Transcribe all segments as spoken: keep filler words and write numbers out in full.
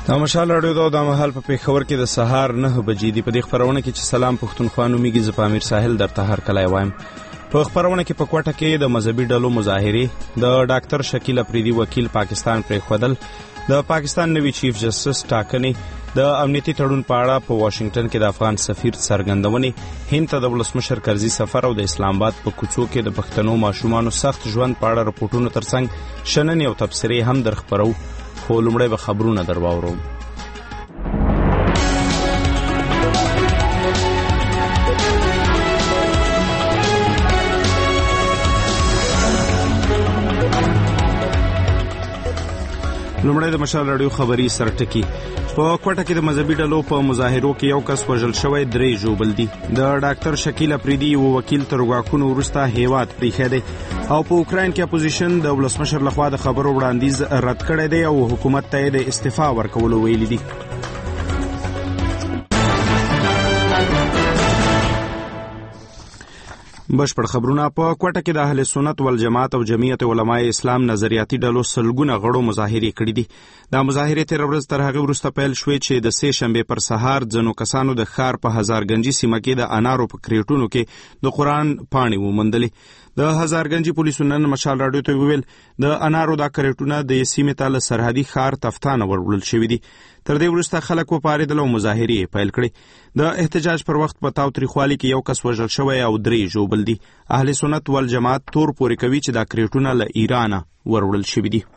د مشال راډیو د مهال په پیښور کې د سهار نه بجې دی. په دې خبرونه کې چې سلام پښتونخوا نومیږي، زه په امیر ساحل درته هر کله وایم. په خبرونه کې په کوټه کې د مذهبي ډلو مظاهرې، د ډاکټر شکیل افریدي وکیل پاکستان پرېښودل، د پاکستان نوي چیف جسټس ټاکنې، د امنیتي تړون په اړه په واشنگټن کې د افغان سفیر څرګندونې، هند ته د ولسمشر کرزي سفر او د اسلام آباد په کوڅو کې د پښتنو ماشومانو سخت ژوند په اړه رپورټونو ترڅنګ شننې او تبصرې هم درخبرو. خو لومړی به خبرونه در واورو. لومړی د مشال راډیو خبري سرټکی. په کوټه کې د مذهبي ډلو په مظاهرو کې یو کس وژل شوی، درې ژوبل دي. د ډاکټر شکیل افریدي یو وکیل تر غواکونو وروسته هیواد پریښی دی، او په اوکراین کې اپوزیشن د ولسمشر لخوا د خبرو وړاندیز رد کړی دی او حکومت ته د استعفا ورکولو ویلي دي. بشپړ خبرونه. په کوټه کې د اهل سنت والجماعت او جمعیت علماء اسلام نظریاتي ډلو سلګونه غړو مظاهرې کړې دي. دا مظاهرې تیر ورځ تر هغه وروسته پیل شوې چې د سې شنبې پر سهار ځینو کسانو د ښار په هزارګنجي سیمه کې د انارو په کریټونو کې د قرآن پاڼې وموندلې. د هزارګنجي پولیسو نن مشال راډیو ته وویل د انارو دا کریټونه د سیمې ته له سرحدي ښار تفتانه وروړل شوي دي. تر دې وروسته خلک وپارېدل او مظاهرې پیل کړې. د احتجاج پر وخت په تاوتریخوالي کې یو کس وژل شوی او درې ژوبل دي. اهل سنت والجماعت تور پورې کوي چې دا کریټونه له ایرانه وروړل شوي دي.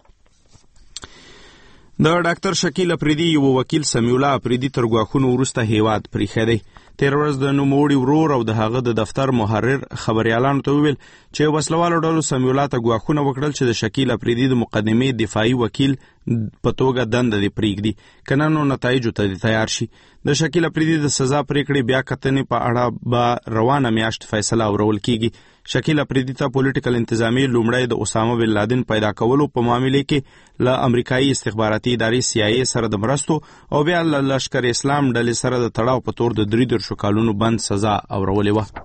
د ډاکټر شکیل افریدي یو وکیل سمیع الله افریدي تر غواخونو وروسته هیواد پریښی دی. تیر ورځ د نوموړي ورور او د هغه د دفتر محرر خبريالانو ته وویل چې وسلوالو ډلو سمیع الله ته غواخونه وکړل چې د شکیل افریدي د مقدمې دفاعي وکیل په توګه دنده دې پرېږدي، که نه نو نتایجو ته دې تیار شي. د شکیل افریدي د سزا پریکړې بیا کتنې په اړه به روانه میاشت فیصله اورول کیږي. شکیل افریدي ته پولیټیکل انتظامیې لومړی د اسامه بن لادن پیدا کولو په معاملې کې له امریکایي استخباراتي ادارې سی آی ای سره د مرستو او بیا له لشکر اسلام ډلې سره د تړاو په تور د درې دېرشو کالونو بند سزا اورولې وه.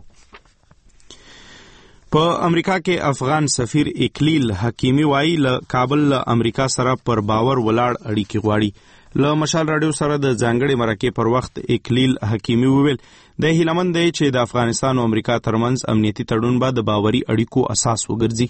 په امریکا کې افغان سفیر اکلیل حکیمی وایي له کابل له امریکا سره پر باور ولاړ اړیکې غواړي. له مشال راډیو سره د ځانګړې مرکې پر وخت اکلیل حکیمی وویل د هیلمن دی چې د افغانستان او امریکا ترمنځ امنیتي تړون به د باوري اړیکو اساس وګرځي.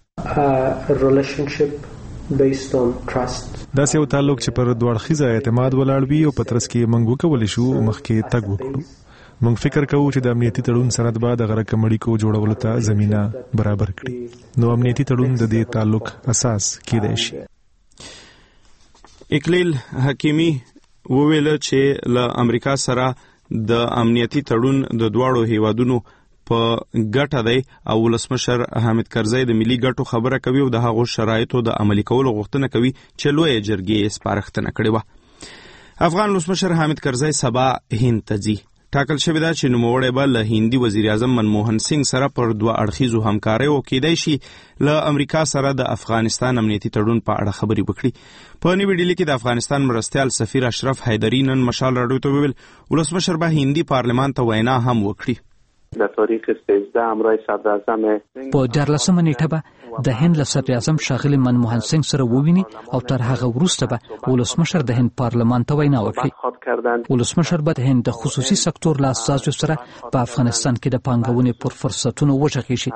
داسې یو تعلق چې پر دوه اړخیزه اعتماد ولاړ وي او په ترڅ کې موږ وکولی شو مخکې تګ وکړو. موږ فکر کوو چې د امنیتي تړون سند به د غرقم اړیکو جوړولو ته زمینه برابر کړي، نو امنیتي تړون د دې تعلق اساس کیدای شي. اکلیل حکیمی وویل چې له امریکا سره د امنیتي تړون د دواړو هیوادونو په ګټه دی او ولسمشر حامد کرزی د ملي ګټو خبره کوي او د هغو شرایطو د عملي کولو غوښتنه کوي چې لویه جرګې یې سپارښتنه کړې وه. افغان ولسمشر حامد کرزی سبا هند ته ځي. ټاکل شوې ده چې نوموړی به له هندي وزیر اعظم منموهن سنګ سره پر دوه اړخیزو همکاریو کېدای شي له امریکا سره د افغانستان امنیتي تړون په اړه خبرې وکړي. په نوي ډیلي کې د افغانستان مرستیال سفیر اشرف حیدري نن مشال راډیو ته وویل ولسمشر به هندي پارلمان ته وینا هم وکړي. در تاریخ سیزده همراه صدر اعظم په دیارلسمه نیټه به د هند له صدر اعظم ښاغلي منموهن سنګ سره وویني او تر هغه وروسته به ولسمشر د هند پارلمان ته وینا وکړي. ولسمشر به د هند د خصوصي سکتور له استازو سره په افغانستان کې د پانګونې پر فرصتونو وغږیږي.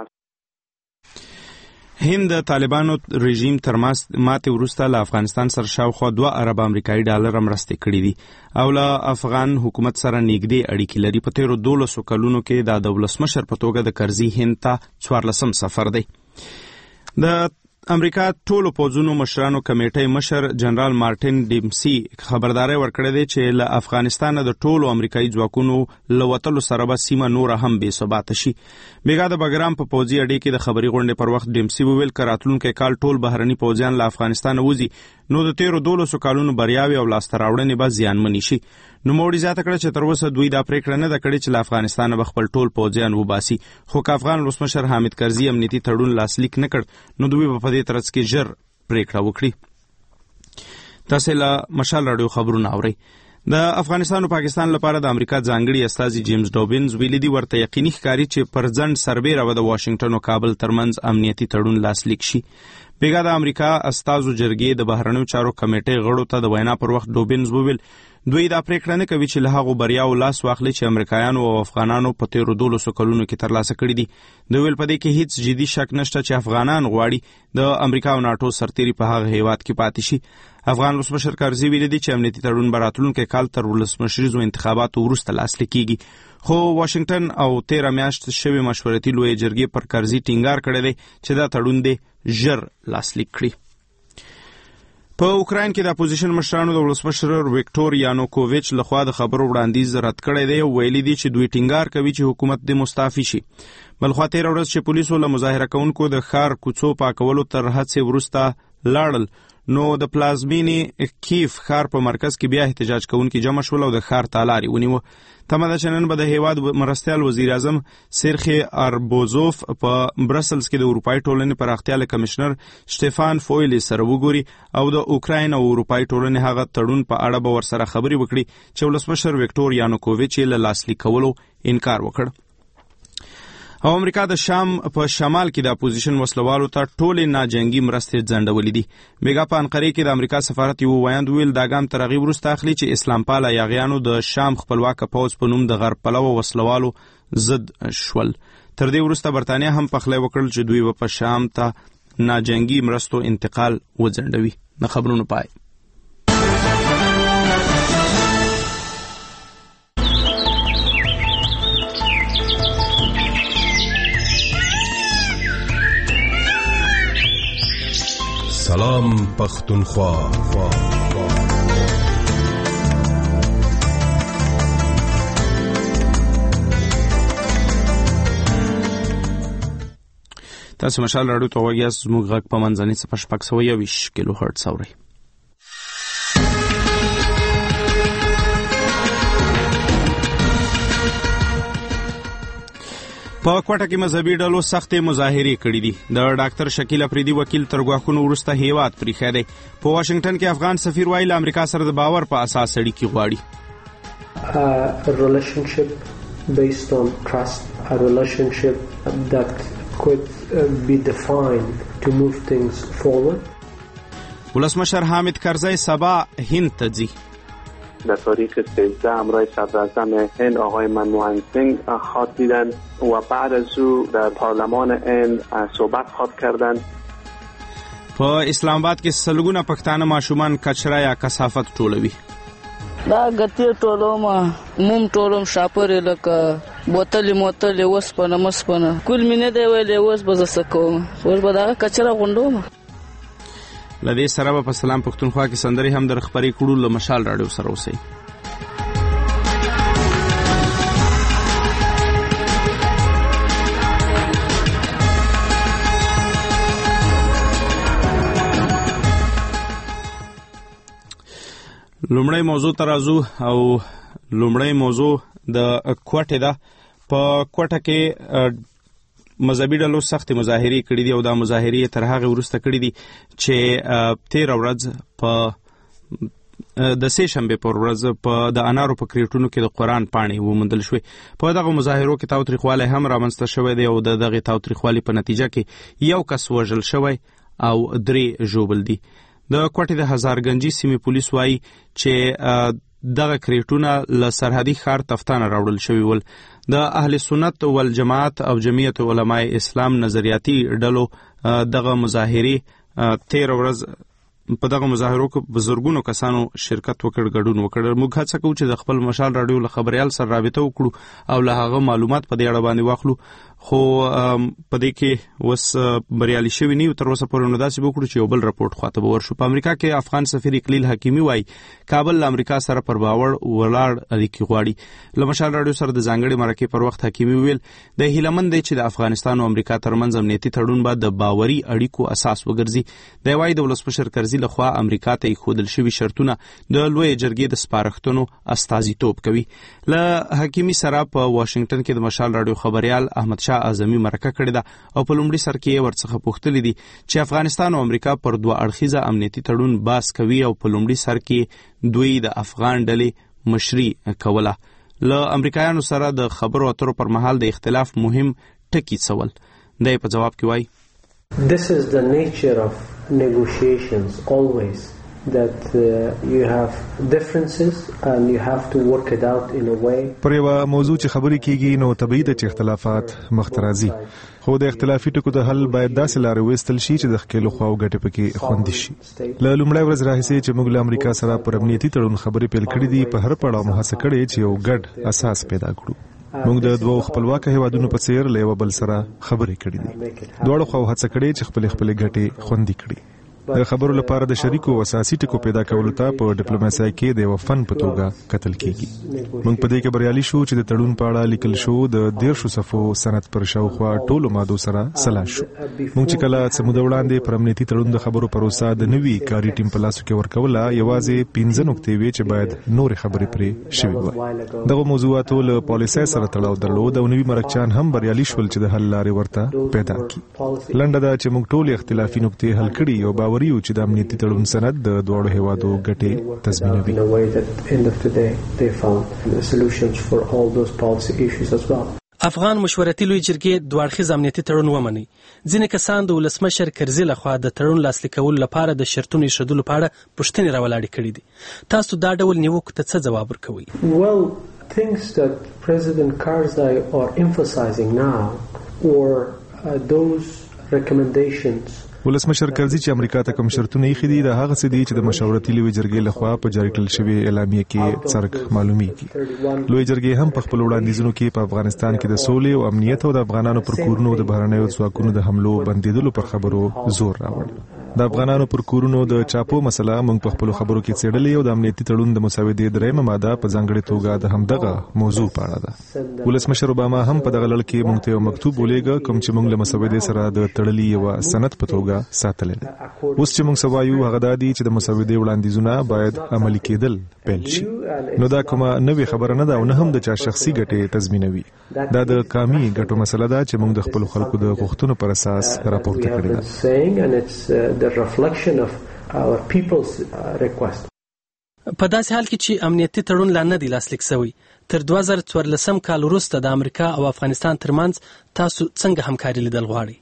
هند د طالبانو رژیم تر ماتې وروسته له افغانستان سره شاوخوا دوه ارب امریکایي ډالره مرستې کړي دي او له افغان حکومت سره نږدې اړیکې لري. په تیرو دولسو کلونو کې دا د ولسمشر په توګه د کرزي هند ته څوارلسم سفر دی. د امریکا ټولو پوځونو مشرانو کمیټې مشر جنرال مارټین ډیمسي خبرداري ورکړې ده چې له افغانستان د ټولو امریکایي ځواکونو له وتلو سره به سیمه نور هم بې ثباته شي. بیګا د بګرام په پوځي اډې کې د خبري غونډې پر وخت ډیمسي وویل چې راتلونکي کال ټول بهرني پوځیان له افغانستان وځي نو د تیرو دولسو کالونو بریاوي او لاسته راوړنې به زیانمنې شي. نوموړي زیاته کړه چې تر اوسه دوی دا پریکړه نه ده کړې چې له افغانستان به خپل ټول پوځیان وباسي، خو که افغان ولسمشر حامد کرزي امنیتي تړون لاسلیک نه کړ نو دوی به په دې ترڅ کې ژر پریکړه وکړي. تاسو له مشال راډیو خبرونه اورئ. د افغانستان او پاکستان لپاره د امریکا ځانګړي استازي جیمز ډوبینز ویلي دي ورته یقیني ښکاري چې پر ځنډ سربیره به د واشنگټن او کابل ترمنځ امنیتي تړون لاسلیک شي. بیګا د امریکا استازو جرګې د بهرنیو چارو کمیټې غړو ته د وینا پر وخت ډوبینز وویل دوی دا پریکړه نه کوي چې له هغو بریاو لاس واخلي چې امریکایانو او افغانانو په تیرو دولسو کلونو کې ترلاسه کړي دي. دوی ویل په دې کې هیڅ جدي شک نشته چې افغانان غواړي د امریکا او ناټو سرتیري په هغه هیواد کې پاتې شي. افغان ولسمشر کرزي ویلي دي چې امنیتي تړون به راتلونکي کال تر ولسمشریزو انتخاباتو وروسته لاسلیک کیږي. خو واشنگټن او تیره میاشت شوې مشورتي لویې جرګې پر کرزي ټینګار کړی دی چې دا تړون دی ژر لاسلیک کړي. په اوکراین کې د اپوزیشن مشرانو د ولسمشر ویکټور یانوکوویچ لخوا د خبرو وړاندیز رد کړی دی او ویلي دي چې دوی ټینګار کوي چې حکومت د مستعفي شي. بلخوا تیره ورځ چې پولیسو له مظاهره کوونکو د ښار کوڅو پاکولو تر هڅې وروسته لاړل نو د پلازمینې کیف ښار په مرکز کې بیا احتجاج کوونکي جمع شول او د ښار تالار یې ونیوه. تمه ده چې نن به د هیواد مرستیال وزیر اعظم سرخی اربوزوف په برسلز کې د اروپایي ټولنې پراختیا له کمشنر شټيفان فویل سره وګوري او د اوکراین او اروپایي ټولنې هغه تړون په اړه به ورسره خبرې وکړي چې ولسمشر ویکټور یانوکوویچ یې له لاسلیک کولو انکار وکړ. او امریکا د شام په شمال کې د اپوزیشن وسلوالو ته ټولې ناجنګي مرستې ځنډولې دي. بیګا په انقرې کې د امریکا سفارت یو ویاند ویل دا ګام تر هغې وروسته اخلي چې اسلام پاله یاغیانو د شام خپلواکه پوځ په نوم د غرب پلوه وسلوالو ضد شول. تر دې وروسته برتانیا هم پخلی وکړل چې دوی به په شام ته ناجنګي مرستو انتقال وځنډوي. د خبرونو پای. سلام پختونخوا. تاسو مشال راډیو ته وګورئ زموږ غږ په منځنۍ صفر شپږ سوه یوویشت کیلو هرتز اورئ. په کوټه کې مذهبي ډلو سختې مظاهرې کړې دي. د ډاکټر شکیل افریدي وکیل تر ګواښونو وروسته هیواد پریښی دی. په واشنگټن کې افغان سفیر وایي له امریکا سره د باور په اساس اړیکې غواړي. A relationship based on trust, a relationship that could be defined to move things forward. ولسمشر حامد کرزی سبا هند ته ځي. در تاریخ سیزده همراه صدر اعظم هند آقای منموهن سینگ خط دیدن و بعد از او در پارلمان هند صحبت خط کردند. په اسلام آباد کې سلګونه پښتانه ماشومان کچرا یا کثافت ټولوي. دا ګټي ټولوما موم ټولوم شاپر لکه بوتل موتل وسپنه مسپنه کول مینه دی ویلې وس بز سکوم ور به دا کچرا غونډوم. لدې سره په سلام پښتونخوا کې سندري هم در خبرې کړو له مشال راډیو سره اوسئ. لومړی موضوع ته راځو او لومړی موضوع د کوټې ده. په کوټه کې مذهبي ډلو سختې مظاهرې کړې دي او دا مظاهرې تر هغې وروسته کړې دي چې تېره ورځ په د سې شنبې پر ورځ په د انارو په کریټونو کې د قرآن پاڼې وموندل شوې. په دغه مظاهرو کې تاوتریخوالی هم رامنځته شوی دی او د دغې تاوتریخوالي په نتیجه کې یو کس وژل شوی او درې ژوبل دي. د کوټې د هزارګنجي سیمې پولیس وایي چې دغه کریټونه له سرحدي ښار تفتانه راوړل شوي ول. د اهل سنت والجماعت او جمعیت علماء اسلام نظریاتي ډلو دغه مظاهرې تېره ورځ په دغه مظاهرو کې بزرګونو کسانو شرکت وکړ، ګډون وکړ. موږ هڅه کوو چې د خپل مشال راډیو له خبریال سره رابطه وکړو او له هغه معلومات په دې اړه باندې واخلو، خو په دې کې اوس بریالي شوي نه یو تر اوسه پورې. نو داسې به وکړو چې یو بل رپورټ خواته به ورشو. په امریکا کې افغان سفیر اقلیل حکیمي وایي کابل له امریکا سره پر باور ولاړ اړیکې غواړي. له مشال راډیو سره د ځانګړې مرکې پر وخت حکیمي ویل د هیله مند دی چې د افغانستان او امریکا ترمنځ امنیتي تړون به د باوري اړیکو اساس وګرځي. دی وایي د ولسمشر کرزي لخوا امریکا ته ایښودل شوي شرطونه د لویې جرګې د سپارښتنو استازیتوب کوي. له حکیمي سره په واشنگټن کې د مشال راډیو خبریال احمد شاه اعظمي مرکه کړې ده او په لومړي سر کې یې ورڅخه پوښتلي دي چې افغانستان او امریکا پر دوه اړخیزه امنیتي تړون بحث کوي او په لومړي سر کې دوی د افغان ډلې مشري کوله. له امریکایانو سره د خبرو اترو پر مهال د اختلاف مهم ټکي څول. دی په جواب کې وایي This is the nature of negotiations always, that uh, you have differences and you have to work it out in a way. پر یو موضوع چې خبرې کیږي نو طبیعي ده چې اختلافات مخترازي، خو د اختلافي ټکو د حل باید داسې لارې وستل شي چې د ښکېلو خواو ګټې پکې خوندي شي. له لومړۍ ورځ راهیسې چې موږ له امریکا سره پر امنیتي تړون خبرې پیل کړې دي، په هر پړاو مو هڅه کړې چې یو ګډ اساس پیدا کړو. موږ د دوه خپلواک هیوادونو په څیر له یو بل سره خبرې کړې دي. دواړو خواو هڅه کړې چې خپل خپل ګټې خوندي کړي. د خبرو لپاره د شریکو او اساسي ټکو پیدا کولو ته په ډیپلوماسۍ کې د یو فن په توګه کتل کیږي. موږ په دې کې بریالي شو چې د تړون په اړه لیکل شو د دیرشو صفحو سند پر شاوخوا ټولو مادو سره سلا شو. موږ چې کله څه موده وړاندې پر امنیتي تړون د خبرو پروسه د نوي کاري ټیم په لاسو کې ورکوله، یوازې پنځه نقطې وې چې باید نورې خبرې پرې شوې وای. دغه موضوعاتو له پالیسۍ سره تړاو درلود او نوي مرکچان هم بریالي شول چې د حل لارې ورته پیدا کړي. لنډه ده چې موږ ټول اختلافي نقطې حل کړي او باوري یو چې د امنیتي تړون سند د دواړو هیوادو ګټې تضمینوي. افغان مشورتي لوی جرګې دوه اړخیز امنیتي تړون ومني. ځینې کسان د ولسمشر کرزي لخوا د تړون لاسلیک کولو لپاره د شرطونو ایښودلو په اړه پوښتنې راولاړې کړې دي. تاسو دا ډول نیوکو ته څه ځواب ورکوئ؟ Well, things that President Karzai are emphasizing now or uh, those recommendations ولسمشر کرزي چې امریکا ته کوم شرطونه یې خېدي د هغه څه دي چې د مشورتي لوی جرګې لخوا په جاری کړل شوی اعلامیه کې څرګ معلومیږي. لوی جرګې هم په خپل وړاندیزونو کې په افغانستان کې د سولې او امنیت او د افغانانو پر کورونو د بهرنیو ځواکونو د حملو بندیدلو پر خبرو زور راوړ. د افغانانو پر کورونو د چاپو مسله موږ په خپل خبرو کې څېړلې او د امنیتي تړون د مسودې درېمه ماده په ځانګړې توګه د همدغه موضوع په اړه ده. ولسمشر اوباما هم په دغه لړ کې موږ ته یو مکتوب ولېږه کوم چې موږ له مسودې سره د تړلې یو سند په توګه ساتلې ده. اوس چې موږ سوایو هغه دا دي چې د مسودې وړاندیزونه باید عملي کېدل پیل شي. نو دا کومه نوې خبره نه ده او نه هم د چا شخصي ګټې تضمینوي. دا د قامي ګټو مسله ده چې موږ د خپل خلکو د غوښتنو پر اساس راپورته کړې ده. the reflection of our people's uh, request. په داسې حال کې چې امنیتي تړون لا نه دی لاسلیک شوی، تر دوه زره څوارلسم کال وروسته د امریکا او افغانستان ترمنځ تاسو څنګه همکاري لیدل غواړئ؟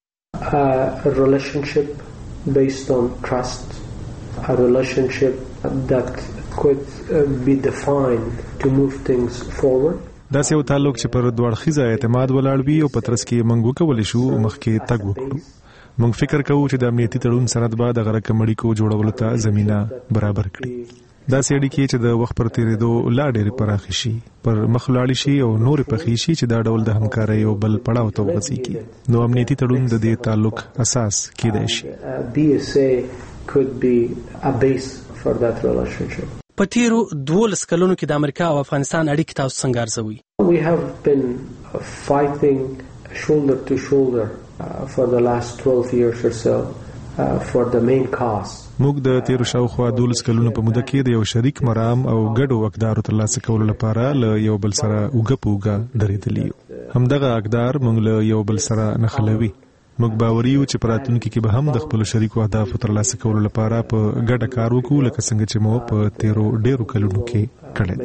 A relationship based on trust, a relationship that could uh, be defined to move things forward. دا یو تعلق چې پر دوه اړخیزه اعتماد ولاړ وي او په ترڅ کې موږ وکولی شو مخکې تګ وکړو. موږ فکر کوو چې د امنیتي تړون سند به د غرقم اړیکو جوړولو ته زمینه برابر کړي. داسې اړیکې چې د وخت پر تېرېدو لا ډېرې پراخې شي، پر مخ ولاړې شي او نورې پخې شي چې دا ډول د همکارۍ یو بل پړاو ته ورسېږي. نو امنیتي تړون د دې تعلق اساس کېدای شي. B S A could be a base for that relationship. په تیرو دولس کلونو کې د امریکا او افغانستان اړیکې تاسو څنګه ارزوئ؟ We have been fighting shoulder to shoulder uh, for the last twelve years or so uh, for the main cause. موږ د تیرو شاوخوا دولس کلونو په موده کې د یو شریک مرام او ګډو اقدارو ترلاسه کولو لپاره له یو بل سره اوږه په اوږه درېدلي یو. همدغه اقدار موږ له یو بل سره نښلوي. موږ باوري یو چې په راتلونکي کې به هم د خپلو شریکو اهدافو ترلاسه کولو لپاره په ګډه کار وکړو، لکه څنګه چې مو په تیرو ډېرو کلونو کې کړی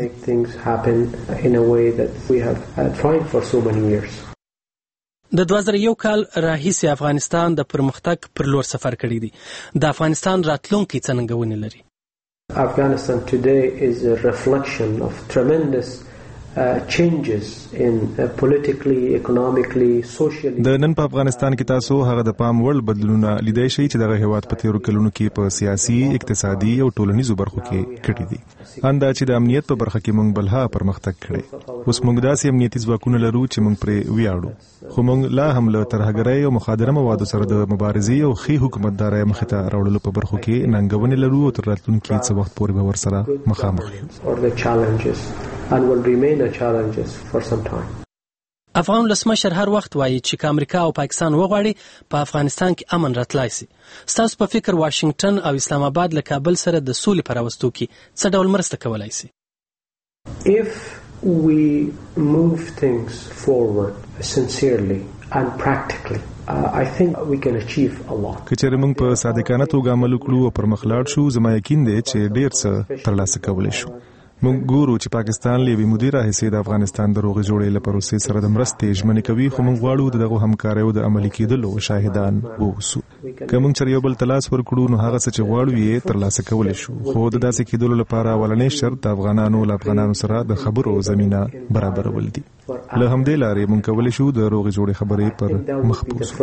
دی. د دوه زره یو کال راهیسې افغانستان د پرمختګ پر لور سفر کړی دی. د افغانستان راتلونکی څه ننګونې لري؟ Afghanistan today is a reflection of tremendous Uh, changes in uh, politically, economically, socially. د نن په افغانستان کې تاسو هغه د پام وړ بدلونونه لیدای شئ چې دغه هیواد په تیرو کلونو کې په سیاسي، اقتصادي او ټولنیزو برخو کې کړي دي. اندا چې د امنیت په برخه کې موږ بلها پرمختګ کړي. اوس موږ داسې امنیتي ځواکونه لرو چې موږ پرې ویاړو، خو موږ لا هم له ترهګرۍ او مخادره موادو سره د مبارزې او ښې حکومتدارۍ مخې ته راوړلو په برخو کې ننګونې لرو او تر راتلونکي څه وخت پورې به ورسره مخامخ یو. And will remain a challenges for some time. افغان ولسمشر هر وخت وایي چې که امریکا او پاکستان وغواړي په افغانستان کې امن راتلای شي. ستاسو په فکر واشنگټن او اسلام آباد له کابل سره د سولې په راوستو کې څه ډول مرسته کولای شي؟ If we move things forward sincerely and practically, uh, I think we can achieve a lot. که چېرې موږ په صادقانه توګه عمل وکړو او پرمخ لاړ شو، زما یقین دی چې ډېر څه ترلاسه کولی شو. موږ ګورو چې پاکستان لوی مدیره حیثیت د افغانستان د روغې جوړې لپاره پروسې سره د مرستې ژمنې کوي، خو موږ غواړو دغه همکاریو د عملي کېدلو شاهدان ووسو. که موږ چېرې یو بل ته لاس ورکړو نو هغه څه چې غواړو یې ترلاسه کولی شو، خو د داسې کېدلو لپاره اولنی شرط د افغانانو له افغانانو سره د خبرو زمینه برابرول دي. له همدې لارې موږ کولی شو د روغې جوړې خبرې پر مخ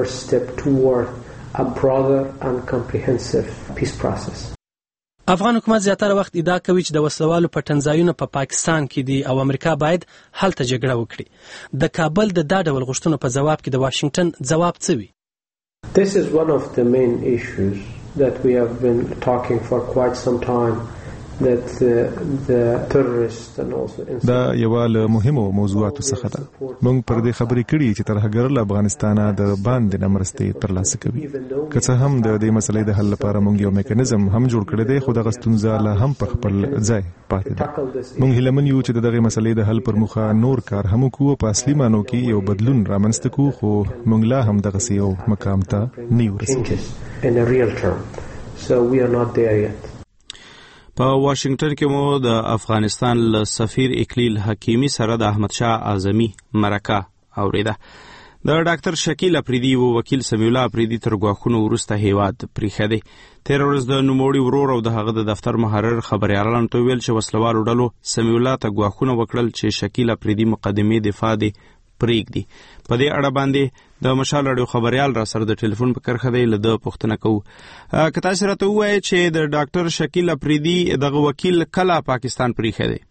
بوځو. افغان حکومت زیاتره وخت ادعا کوي چې د وسلوالو پټنځایونه په پا پاکستان کې دي او امریکا باید هلته جګړه وکړي. د کابل د دا ډول غوښتنو په جواب کې د واشنگټن ځواب څه وي؟ This is one of the main issues that we have been talking for quite some time. that uh, the terrorists and also دا یو له مهمو موضوعاتو څخه ده. موږ پر دې خبرې کړې چې ترهګر له افغانستان د باندې نمرستې ترلاسه کوي. که څه هم د دې مسلې د حل لپاره موږ یو میکانیزم هم جوړ کړی دی، خو دغه ستونزه لا هم په خپل ځای پاتې ده. موږ هیله من یو چې دغه مسلې د حل پر مخه نور کار هم کوو، په اصلي معنی کې یو بدلون رامنځته کوو، خو موږ لا هم دغه یو مقام ته نه یو رسیدلي. So we are not there yet. په واشنگټن کې مو د افغانستان له سفیر اکلیل حکیمی سره د احمد شاه اعظمي مرکه اوریده. د ډاکټر شکیل افریدي او وکیل سمیع الله افریدي تر غواخونو ورسته هیواد پریښه دی. تیر ورځ د نوموړي ورور او د هغه د دفتر محرر خبريالانو ته ویل چې وسلوالو ډلو سمیع الله ته غواخونه وکړل چې شکیل افریدي مقدمه دفاع دی پریږدي. په دې اړه باندې د مشال رادیو خبريال را سره د ټلیفون په کرخه دی له د پښتنه کوو. که تاسو راته وایئ چې د ډاکټر شکیل افریدي دغه وکیل کله پاکستان پریښی دی؟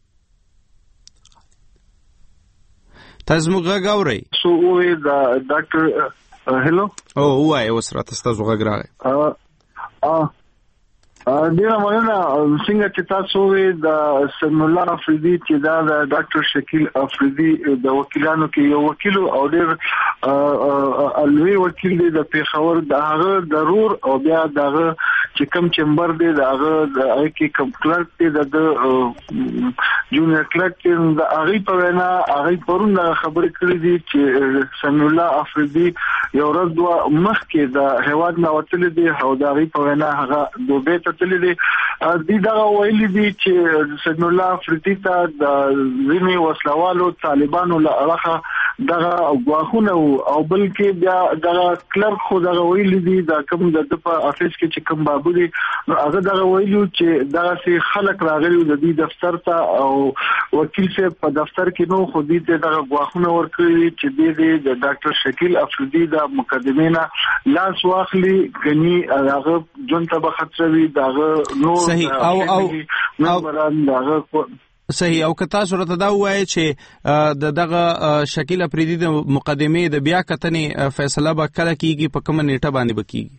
تاسو موږ غږ اورئ؟ سو وې د ډاکټر هلو او وایي اوس راته ستاسو غږ راغی. ا ډیره مننه. څنګه چې تاسو وې د سمیع الله افریدي چې دا د ډاکټر شکیل افریدي د وکیلانو کې یو وکیل او ډیر الوی وکیل دی د پیښور، د هغه ضرور او بیا دغه چې کم چمبر دی د هغه د هغه کې کم کلرک دی د جونیئر کلرک دی د هغه په وینا هغه پرون خبرې کړې دي چې سمیع الله افریدي یو ورځ دوه مخکې د هیواد نه وتلی دی او د هغه په وینا هغه دوبه ته تللی دی. دې دا ویلي دي چې سمیع الله افریدي ته د ځینې وسلوالو طالبانو له اړخه دغه غواخونه او بلکې بیا دغه کلرک خو دغه ویلي دي د کوم د په افیس کې چې کوم بابو دي هغه دغه ویلي چې دغه سي خلک راغلي د دې دفتر ته او وکیل صاحب په دفتر کې نو خو دې ته دغه غواخونه ورکړي چې دې د ډاکټر شکیل افریدي د مقدمه نه لاس واخلي غني هغه جون ته به خطر وي دغه نو صحیح او او او صحیح. او که تاسو راته دا وایئ چې د دغه شکیل افریدي د مقدمې د بیا کتنې فیصله به کله کیږي، په کومه نیټه باندې به کیږي؟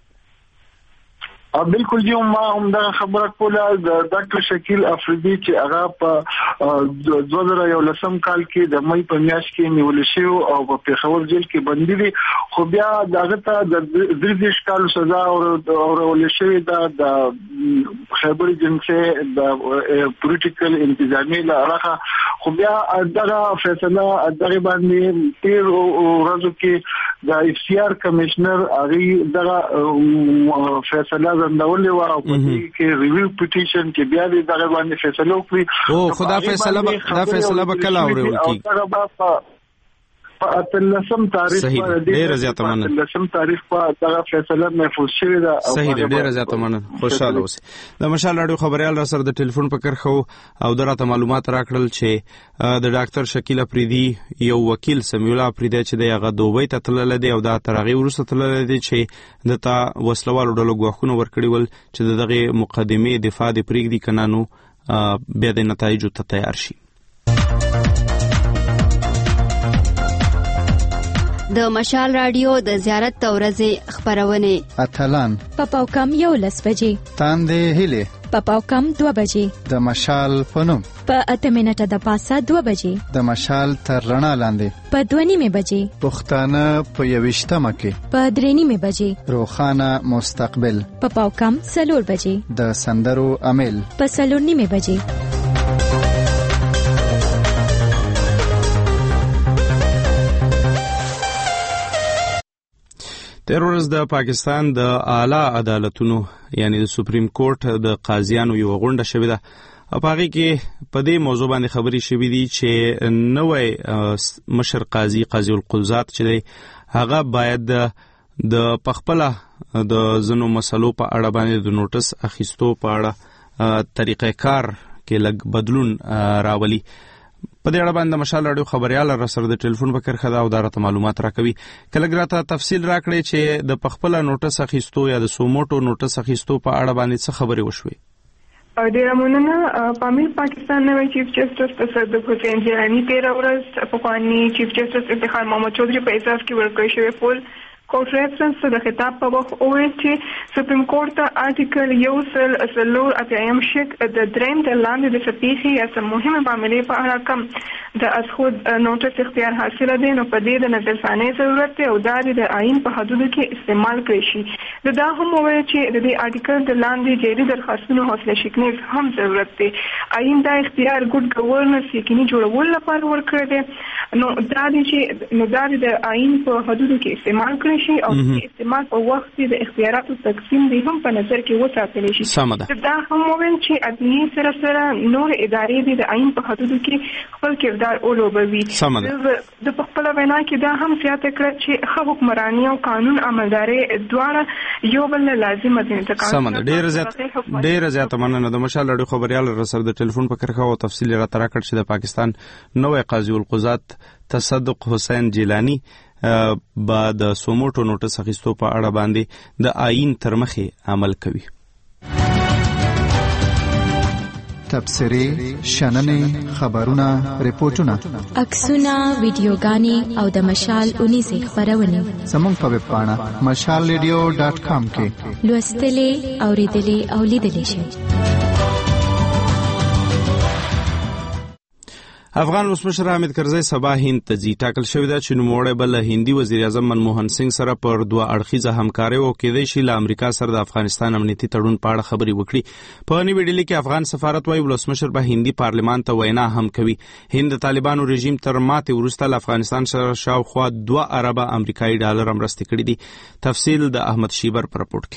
بالکل جی ما هم دا خبره کوله د ډاکټر شکیل افریدي چې هغه په دوه زره یولسم کال کې د مې په میاشت کې نیول شو او په پیښور جیل کې بندي دي، خو بیا دغه ته د دریدش کال سزا او ورول شوی د خیبر جنسه د پولیټیکل انتظامی لاره، خو بیا دغه فیصله دغه باندې تیر ورځو کې د اف سی آر کمشنر هغه دغه فیصله زندولې و او په دې کې ریویو پټیشن کې بیا دغه باندې فیصله وکړي. او خدا فیصله دا فیصله به کله اورول کیږي؟ په اتلسم تاریخ په ډیر زیاته مننه اتلسم تاریخ په دغه فیصله محفوظ شوی دا صحیح دی. ډیر زیاته مننه. خوشاله اوسئ. د مشال رادیو خبريال را سره د ټلیفون په کرخه او دراته معلومات راکړل چې د ډاکټر شکیل افریدي یو وکیل سمیع الله افریدي چې دغه دوبۍ ته تلل دی او دا ترغه ورسته تلل دی چې د تا وسلوالو ډلو غوښونه ورکړي ول چې دغه مقدمه دفاع د پریږدي کنه نو بیا د نتایجو ته تیار شي. د مشال رادیو د زیارت تورزه خبرونه اتلان پپاو کم یو لس بجې تاندې هله پپاو کم دو بجې د مشال پنوم په اته منټه د پاسه دو بجې د مشال تر رڼا لاندې په دوه نیمه بجې پښتانه په یوشتمه کې په درې نیمه بجې روخانه مستقبل پپاو کم سلور بجې د سندرو امیل په سلور نیمه بجې. تیر ورځ د پاکستان د اعلی عدالتونو یعنی د سپریم کورټ د قاضیانو یو غونډه شوې ده اپاغي کې په دې موضوع باندې خبرې شوې دي چې نوې مشر قاضي قاضي القضات چې دی هغه باید د پخپله د زنو مسلو په اړه باندې د نوټس اخیستو په اړه طریقې کار کې لږ بدلون راولي. په دې اړه باندې مشال رادیو خبريال را سره د ټلیفون په کرخه دا او دارته معلومات راکوي. کله ګراته تفصیل راکړي چې د پخپله نوټس اخیستو یا د سوموټو نوټس اخیستو په اړه باندې څه خبرې وشوي؟ ډیره مننه. پامیر پاکستان نوی چیف جسټس تصدق حسین جیلانی تیرا ورځ پخوانی چیف جسټس افتخار محمد چودھری په اعزاز کې ورکړی شوی فول کوټ ریفرنس د خطاب په وخت وویل چې سپریم کورټ ته آرټیکل یو سل څلور اتیایم شک د دریم د لاندې د سپیخي یا سم مهمه معاملې په اړه کم د از خود نوټس اختیار حاصل دي نو په دې د نظرثانۍ ضرورت دی او دا د آئین په حدودو کې استعمال کړی شي. دا هم وویل چې د دې آرټیکل د لاندې جاري درخواستونو حوصله شکنیز هم ضرورت دی. آئین دا اختیار ګډ ګورننس یقیني جوړول لپاره ورکړی دی نو دا دی چې نو دا د آئین په حدودو کې استعمال کړی شي او استعمال په وخت کې د اختیاراتو تقسیم دی هم په نظر کې وساتل شي. دا هم وویل چې عدلیې سره سره نور ادارې دي د آئین په حدودو کې خپل کردار اولوبوي. د خپل وینا کې دا هم زیاته کړه چې ښه حکمراني او قانون عملداري دواړه یو بل لازم دي. سمه ډیر زیات ډیر زیات مننه. د مشال رادیو خبريال را سره د ټلیفون په کرخه او تفصیل را ترا کړ چې د پاکستان نوې قاضي القضات تصدق حسین جیلانی بعد سوموټو نوټس اخیستو په اړه باندې د آئین تر مخې عمل کوي. تبصرې، شننې، خبرونه، ریپورتونه، عکسونه، ویډیوګانې او د مشال اونیزې خپرونې زموږ په ویب پاڼه مشال ریډیو ډاټ کام کې لوستلې، اوریدلې او لیدلې شئ. افغان ولسمشر حامد کرزی سبا هند ته ځي. ټاکل شوې ده چې نوموړی به له هندي وزیر اعظم منموهن سنگ سره پر دوه اړخیزه همکارۍ او کېدای شي له امریکا سره د افغانستان امنیتي تړون په اړه خبرې وکړي. په نوې ډیلي کې افغان سفارت وايي ولسمشر به هندي پارلمان ته وینا هم کوي. هند د طالبانو رژیم تر ماتې وروسته له افغانستان سره شاوخوا دوه اربه امریکایي ډالر مرستې کړي دي. تفصیل د احمد شیبر پر راپورټ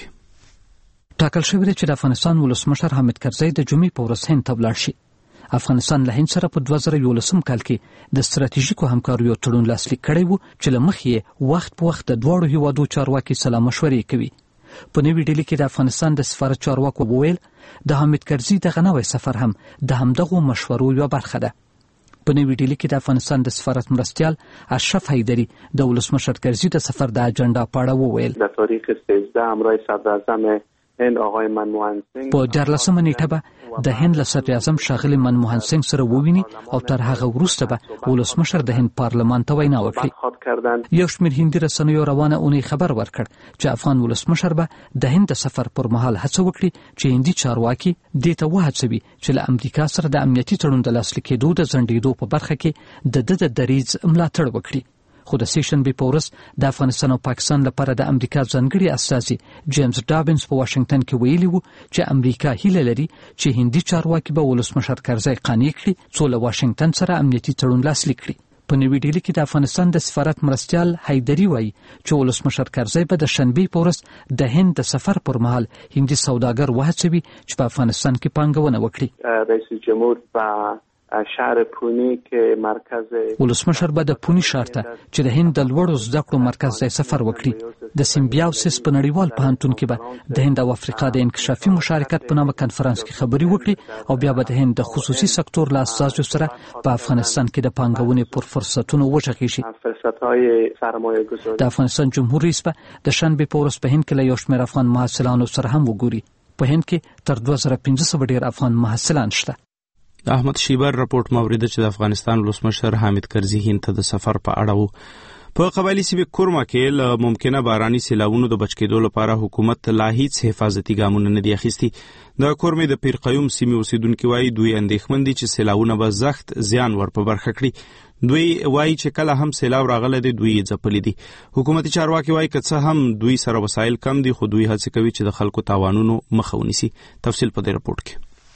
کې. ټاکل شوې ده چې د افغانستان ولسمشر حامد کرزی د جمعې په ورځ هند ته ولاړ شي. افغانستان له هند سره په دوه زره یولسم کال کې د ستراتیژیکو همکاریو تړون لاسلیک کړی و چې له مخې وخت په وخت د دواړو هیوادو چارواکي سلا مشورې کوي. په نوې ډیلي کې د افغانستان د سفارت چارواکو وویل د حامد کرزي دغه نوی سفر هم د همدغو مشورو یوه برخه ده. په نوې ډیلي کې د افغانستان د سفارت مرستیال اشرف حیدری د ولسمشر کرزي د سفر د اجنډا په اړه وویل. در تاریخ سیزده همراه صدراعظم هند آقای منموهن سنگ په دیارلسمه نیټه به د هند له صدر اعظم ښاغلي منموهن سنگ سره وویني او تر هغه وروسته به ولسمشر د هند پارلمان ته وینا وکړي. یو شمېر هندي رسنیو روانه اونۍ خبر ورکړ چې افغان ولسمشر به د هند د سفر پر مهال هڅه وکړي چې هندي چارواکي دې ته وهڅوي چې له امریکا سره د امنیتي تړون د لاسلیک کېدو د ځنډېدو په برخه کې د ده د دریځ ملاتړ وکړي. خو د سیشنبې په ورځ د افغانستان او پاکستان لپاره د امریکا ځانګړي استازي جیمز ډابنز په واشنگټن کې ویلي وو چې امریکا هیله لري چې هندي چارواکي به ولسمشر کرزی قانع کړي څو له واشنگټن سره امنیتي تړون لاسلیک کړي. په نوې ډیلي کې د افغانستان د سفارت مرستیال حیدری وایي چې ولسمشر کرزی به د شنبې په ورځ د هند د سفر پر مهال هندي سوداګر وهڅوي چې په افغانستان کې پانګونه وکړي. رئیس جمهور په شهر پونی کې مرکز ولسمشر به د پونی ښار ته چې د هند د لوړو زده کړو مرکز ځای سفر وکړي. د سیمبیوسس په نړیوال پوهنتون کې به د هند او افریقا د انکشافي مشارکت په نامه کنفرانس کې خبرې وکړي او بیا به د هند د خصوصي سکتور له استازو سره په افغانستان کې د پانګونې پر فرصتونو وغږېږي شي. فرصت‌های سرمایه‌گذاری د افغانستان جمهور رئیس به د شنبې په ورځ په هند کې له یو شمېر افغان محصلانو سره هم وګوري. په هند کې تر دوه زره پنځه سوه ډېر افغان محصلان شته. د احمد شیبر راپورټ موریده چې د افغانستان ولسمشر حامد کرزي هند ته د سفر په اړه وو. په قبایلی سیمه کورما کې له ممکنه باراني سیلاونو د بچ کېدو لپاره حکومت لا هیڅ حفاظتي ګامونه نه دي اخیستي. د کورمې د پیرقیوم سیمې اوسیدونکو وايي دوی اندېښمن دي چې سیلاونه به زخت زیان ور په برخه کړي. دوی وايي چې کله هم سیلاب راغلی دی دوی یې ځپلي دي. حکومتي چارواکي وايي که څه هم دوی سره وسایل کم دي خو دوی هڅه کوي چې د خلکو تاوانونو مخه ونیسي. تفصیل په دې راپورټ کې.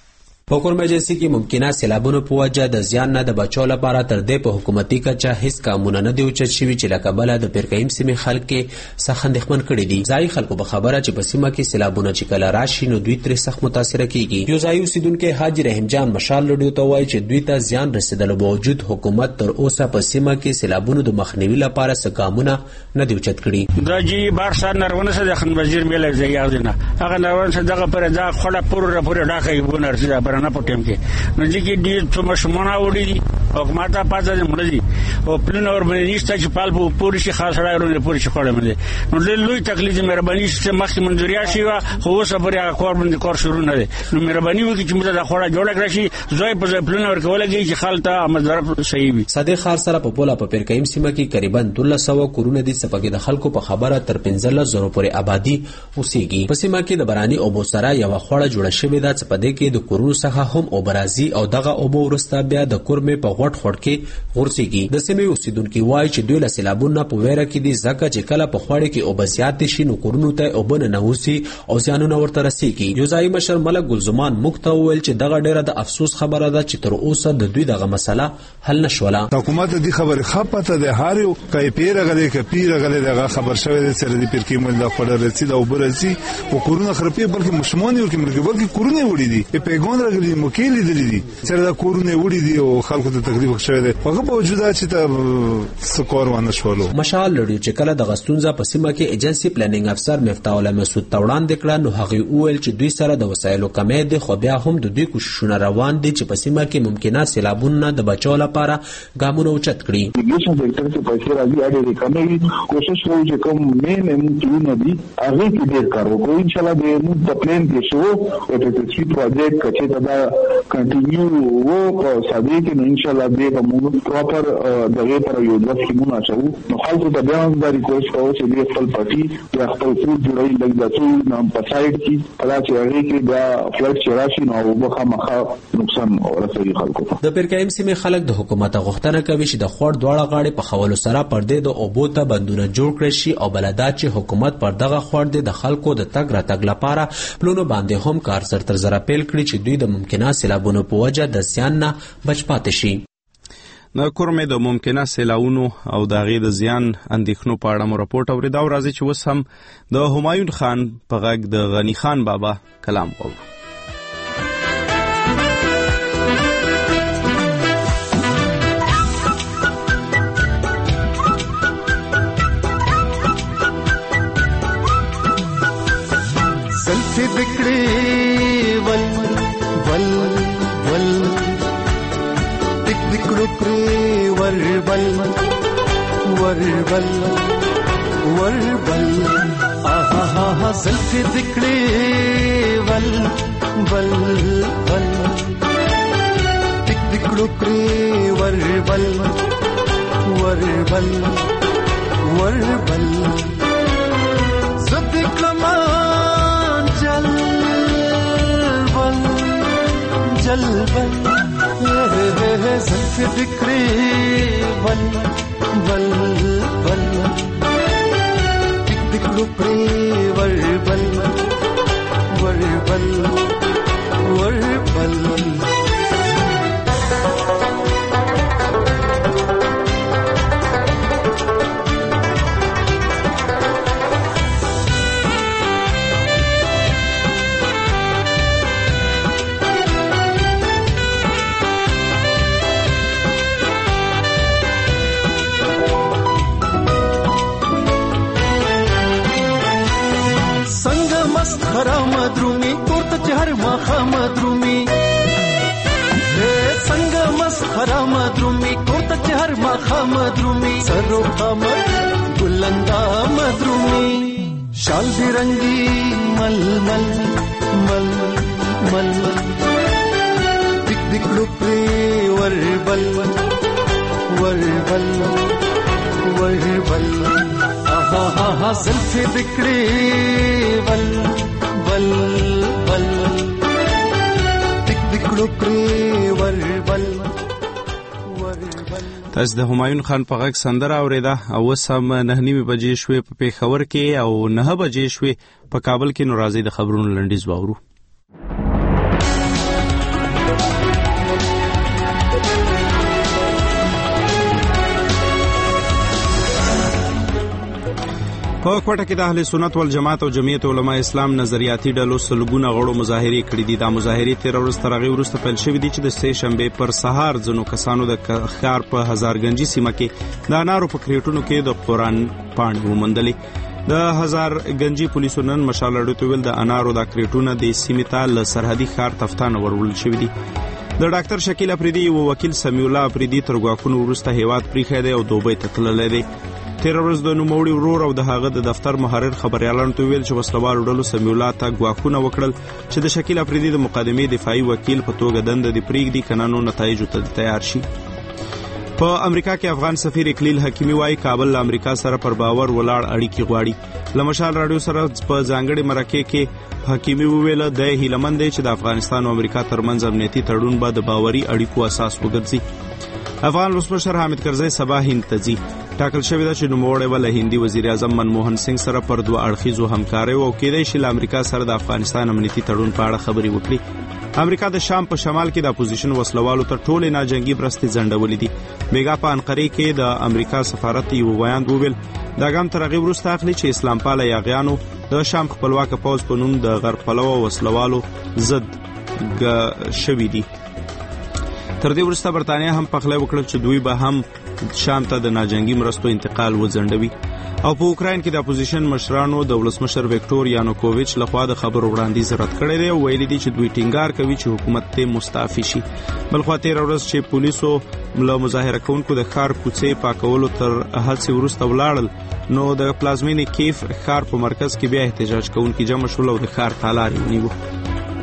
په کورم ایجنسی کې ممکنه سیلابونو په وجه د زیان نه د بچو لپاره تر دې په حکومتي کچه هیڅ قانون نه دی اوچت شوی چې لکه بل د پیرکایم سیمې خلک کې سخت اندېښمن کړي دي. ځای خلکو په خبره چې په سیمه کې سیلابونه چې کله راشي نو دوی ترې سخت متاثر کیږي. یو ځای اوسیدونکو حاجی رحیم جان مشال رادیو ته وایي چې دوی ته زیان رسیدلو باوجود حکومت تر اوسه په سیمه کې سیلابونو د مخنیوي لپاره څه ګامونه نه دی اوچت کړي. دا جی بار سره نرونه سره د خن وزیر مل زیار دي نه هغه نرونه سره دغه پر دا خړه پور پور ډاکې ونه رسیدا برنه پټم کې نو چې دې څومره شمونه وړي دي او ماته پاتې مړ دي او پلن اور باندې نشته چې پال په پوری شي خاص راړو پوری شي خړې باندې نو له لوی تکلیف مهرباني چې مخکې منځوري شي خو اوس پر هغه کور باندې کور شروع نه دي نو مهرباني وکړي چې موږ د خړه جوړ کړی شي زوی په پلن اور کولګي چې خالته مزرف صحیح وي. صادق خار سره په پولا په پیرکایم سیمه کې تقریبا دولس سوه کورونه دي سپګي د خلکو په خبره تر پنځلس زره پورې آبادی اوسېږي. په سیمه کې د برانی اوبو سره یو خوړه جوړه شوې ده چې په دې کې د کورونو څخه هم اوبرازي او دغه اوبو ورسته بیا د کورمې په غوټ خړ کې غورځيږي. د سیمې اوسیدونکو وایي چې دوی له سیلابونو په ویره کې دي ځکه چې کله په خوړې کې اوبزيات شي نو کورونو ته اوبنه نوسي او ځانونه ورته رسېږي. یو ځای مشر ملک ګلزمان مخته ویل چې دغه ډیره د افسوس خبره ده چې تر اوسه د دوی دغه مسله حل نشوله. حکومت دې خبره خپته ده هاريو کای پیره غلې ک پیره غلې دغه خبر شوی د سره د پیرکی مل د خړه رسید او برسي او کورونه خرپې بلکې مشمون یو کې ملګری بلکې کورونه وړي دي په پیغام راغلي موکیل دي دي سره د کورونه وړي دي او خلکو ته تکلیف شوی دی هغه په وجود چې ته سکور ونه شولو. مشال لري چې کله د غستونزه په سیمه کې ایجنسی پلانینګ افسر مفتاح الله مسعود توړان د کړه نو هغه وویل چې دوی سره د وسایلو کمې دي خو بیا هم د دوی کوششونه روان دي چې په سیمه کې ممکنه سیلابونه د بچو لپاره ګامونه اوچت کړي. ایجنسی سیکټر کې پیسې راځي اړې کمې کوشش کوي چې کوم مین امکانونه دي هغه کې ډیر کار وکړو. ان شاء الله د موږ د پلان کې شو او د تسویق پروجیکټ کچې دا کنټینیو وو په ساده کې نو ان شاء الله دې موږ پراپر دغه پر یو د سیمونه شو نو خلکو ته بیا هم د ریکوست کوو چې دې خپل پټي یا خپل فود جوړي لګ داتو نام په سایت کې کله چې هغه کې دا فلټ چراشي نو وبخه مخه نقصان ورسوي خلکو ته. د پیرکایم سیمې خلک د حکومت غوښتنه کوي چې د خور دواړه غاړي په خولو سره پردې د اوبو ته بندونه جوړ کړي شي او بلدا چې حکومت پر دغه خور د خلکو د تګ را تګ لپاره پلونو باندې هم کار سر تر زره پیل کړي چې دوی د ممکنه سیلابونو په وجه د زیان نه بچ پاتې شي. د کورمې د ممکنه سیلاونو او د غي د زیان اندېښنو په اړه مو راپورټ اوریدا او راځي چې وس هم د همایون خان په غږ د غنی خان بابا کلام وو. زلفی دکڑی ول ول ول دک دکڑو کری ور بل ور بل ور بل آہا ہا ہا زلفی دکڑی ول ول ول دک دکڑو کری ور بل ور بل ور بل زدک لما جل بل جل بل زلف فکری بل بل بل دک دک لپری ور بل ور بل ور بل خرامد رومي پورته چهر ما خامد رومي څنګه مس خرامد رومي پورته چهر ما خامد رومي سرو خامد بلندا مدرومي شال دی رنگی مل مل مل مل دک دک لپری ور بل ور بل ور بل آہا ہا ہا زلفی دکڑی ول بل بل دک دک لپری ور بل تاسو د همایون خان په غږ سندره اوریده او سم نه نیمه بجې شوې په پیښور کې او نه بجې شوې په کابل کې نو راځي د خبرونو لنډیز واورو. په کوټه کې د اهل سنت والجماعت او جمعیت علماء اسلام نظریاتي ډلو سلګونه غړو مظاهرې کړې دي. دا مظاهرې تیر ورځ تر هغې وروسته پیل شوې دي چې د سې شنبې پر سهار ځینو کسانو د ښار په هزارګنجي سیمه کې د انارو په کریټونو کې د قرآن پاڼې وموندلې. د هزارګنجي پولیسو نن مشال اډو ته ویل د انارو د کریټونه د سیمې ته له سرحدي ښار تفتانه ورول شوي دي. د ډاکټر شکیل افریدي او وکیل سمیع الله افریدي تر ګواښونو وروسته هیواد پریښی دی او دوبۍ ته تللی دی. تیر ورځ د نوموړي ورور او د هغه د دفتر محرر خبريالانو ته ویل چې وسلوالو ډلو سمیع الله ته ګواښونه وکړل چې د شکیل افریدي د مقدمې دفاعي وکیل په توګه دنده د پریږدي کنه نو نتایجو ته تیار شي. په امریکا کې افغان سفیر اکلیل حکیمی وايي کابل له امریکا سره پر باور ولاړ اړیکې غواړي. له مشال راډیو سره په ځانګړي مرکه کې حکیمی وویل د هیلمن دی چې د افغانستان او امریکا ترمنځ امنیتي تړون به د باوري اړیکو اساس وګرځي. افغان ولسمشر حامد کرزی سبا هند ته ځي. ټاکل شوې ده چې نوموړی به له هندي وزیر اعظم منموهن سنگ سره پر دوه اړخیزو همکارۍ او کېدای شي له امریکا سره د افغانستان امنیتي تړون په اړه خبرې وکړي. امریکا د شام په شمال کې د اپوزیشن وسلوالو ته ټولې ناجنګي مرستې ځنډولې دي. بیګا په انقرې کې د امریکا سفارت یو ویاند وویل دا ګام تر هغې وروسته اخلي چې اسلام پاله یاغیانو د شام خپلواکه پوځ په نوم د غرب پلوه وسلوالو ضد شوي دي. تر دې وروسته برتانیا هم پخلی وکړل چې دوی به هم شام ته د ناجنګي مرستو انتقال وځنډوي. او په اوکراین کې د اپوزیشن مشرانو د ولسمشر ویکټور یانوکوویچ لخوا د خبرو وړاندیز رد کړی دی او ویلي دي چې دوی ټینګار کوي چې حکومت ته مستعفي شي. بلخوا تېره ورځ چې پولیسو له مظاهره کوونکو د ښار کوڅې پاکولو تر هڅې وروسته ولاړل نو د پلازمینې کیف ښار په مرکز کې بیا احتجاج کوونکي جمع شول او د ښار تالار یې ونیو.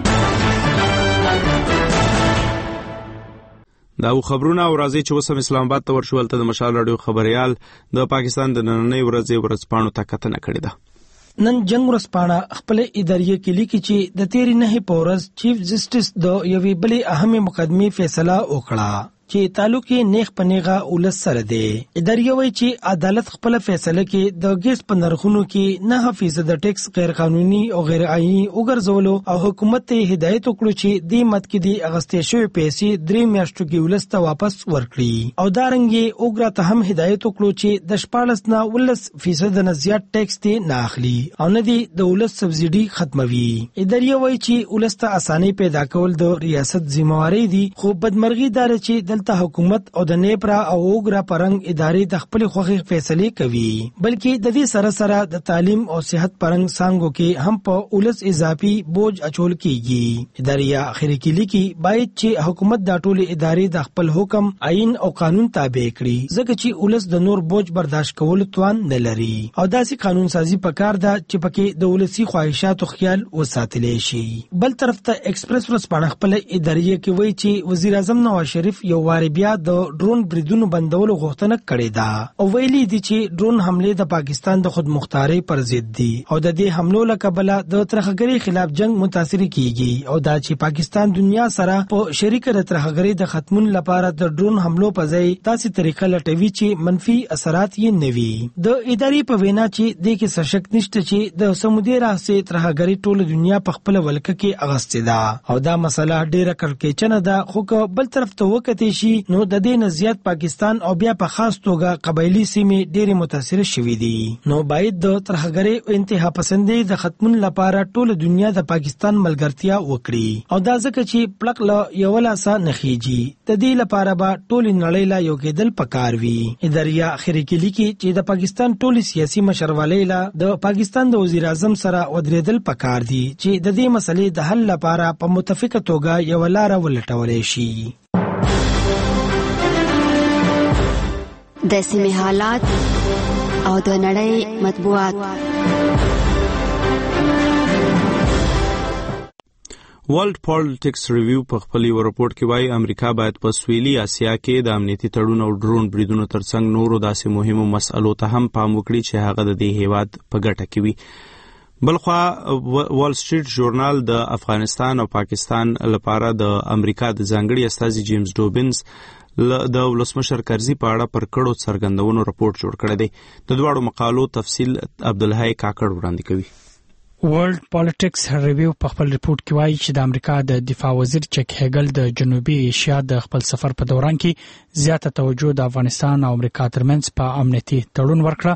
دا و خبرونه او راځي چې اوس هم اسلام آباد ته ورشو. هلته د مشال راډیو خبریال د پاکستان د نننۍ ورځې ورځپاڼو ته کتنه کړې ده. نن جنگ ورځپاڼه خپل اداریه کې لیکي چې د تیرې نهې په ورځ چیف جسټس د یوې بلې اهمې مقدمې فیصله وکړه چې تعلق یې نیغ په نیغه ولس سره دی. اداریه وایي چې عدالت خپل فیصله کې د ګیس په نرخونو کې نه فیصد ټیکس غیر قانوني او غیر عیني وګرځولو او حکومت ته هدایت وکړو چې دې مد کې د اغستې شوې پیسې درې میاشتو کې ولس ته واپس ورکړي او دارنګې وګړه ته هم هدایت وکړو چې د شپاړس نه ولس فیصد نه زیات ټیکس ته نه اخلي او نه دی د ولس سبسایډي ختموي. اداریه وایي چې ولس ته اساني پیدا کول د ریاست ذمہواری دي خو بدمرغي دار چې ته حکومت او د نیپرا او اوګرا پرنګ ادارې د خپل خوخي فیصله کوي بلکې د دې سره سره د تعلیم او صحت پرنګ څنګه کې هم په ولس اضافي بوج اچول کیږي. ادارې اخر کې لیکي باید چې حکومت د ټولو ادارې د خپل حکم عین او قانون تابع کړي ځکه چې ولس د نور بوج برداشت کول توان نه لري او داسې قانون سازي پکار ده چې پکې د ولسی خواهشاتو خیال وساتل شي. بل طرف ته ایکسپریس ورځپاڼه خپل ادارې کې وایي چې وزیر اعظم نواز شریف یو بیا د ډرون بریدونو بندولو غوښتنه کړې ده او ویلي دي چې ډرون حمله د پاکستان د خودمختارۍ پر ضد دي او د دې حملو له کبله د ترهګرۍ خلاف جنگ متاثر کیږي او دا چې پاکستان دنیا سره په شریکه د ترهګرۍ د ختمون لپاره د ډرون حملو په ځای داسې طریقه لټوي چې منفي اثرات یې نه وي. د ادارې په وینا چې د کې سشک نشته چې د سمودي راځي ترهګرۍ ټول دنیا په خپل ولکه کې اغستې ده او دا مسله ډیره کړکېچنه ده خو بل طرف ته وکړي شي نو د دې نه زیات پاکستان او بیا په خاص توګه قبایلی سیمې ډېرې متاثر شوې دي. نو باید د ترهګرۍ او انتها پسندۍ د ختمون لپاره ټول دنیا د پاکستان ملګرتیا وکړي او دا ځکه چې پلک له یو لاسه نه خېږي د دې لپاره به ټول نړۍ لا یو کېدل پکار وي. اداریه اخر کې لیکي چې د پاکستان ټول سیاسي مشرولۍ لا د پاکستان د وزیر اعظم سره ودرېدل پکار دي چې د دې مسلې د حل لپاره په متفقه توګه یو لار ولټولې شي. د سیمې حالات او د نړۍ مطبوعات. ورلد پالیټکس ریویو په خپل یو راپورټ کې وایي امریکا باید په سویلي اسیا کې د امنیتي تړون او ډرون بریدونو ترڅنګ نورو داسې مهمو مسألو ته هم پام وکړي چې هغه د دې هیواد په ګټه کې وي. بلخوا وال سټریټ ژورنال د افغانستان او پاکستان لپاره د امریکا د ځانګړي استازي جیمز ډوبنز د ولسمشر کرزي په اړه پر کړو څرګندونو راپورټ جوړ کړی دی. د دواړو مقالو تفصیل عبدالحی کاکړ وړاندې کوي. ورلد پالیټکس ریویو په خپل ریپورت کې وایي چې د امریکا د دفاع وزیر چک هیګل د جنوبي ایشیا د خپل سفر په دوران کې زیاته توجه د افغانستان او امریکا ترمنځ په امنیتي تړون ورکړه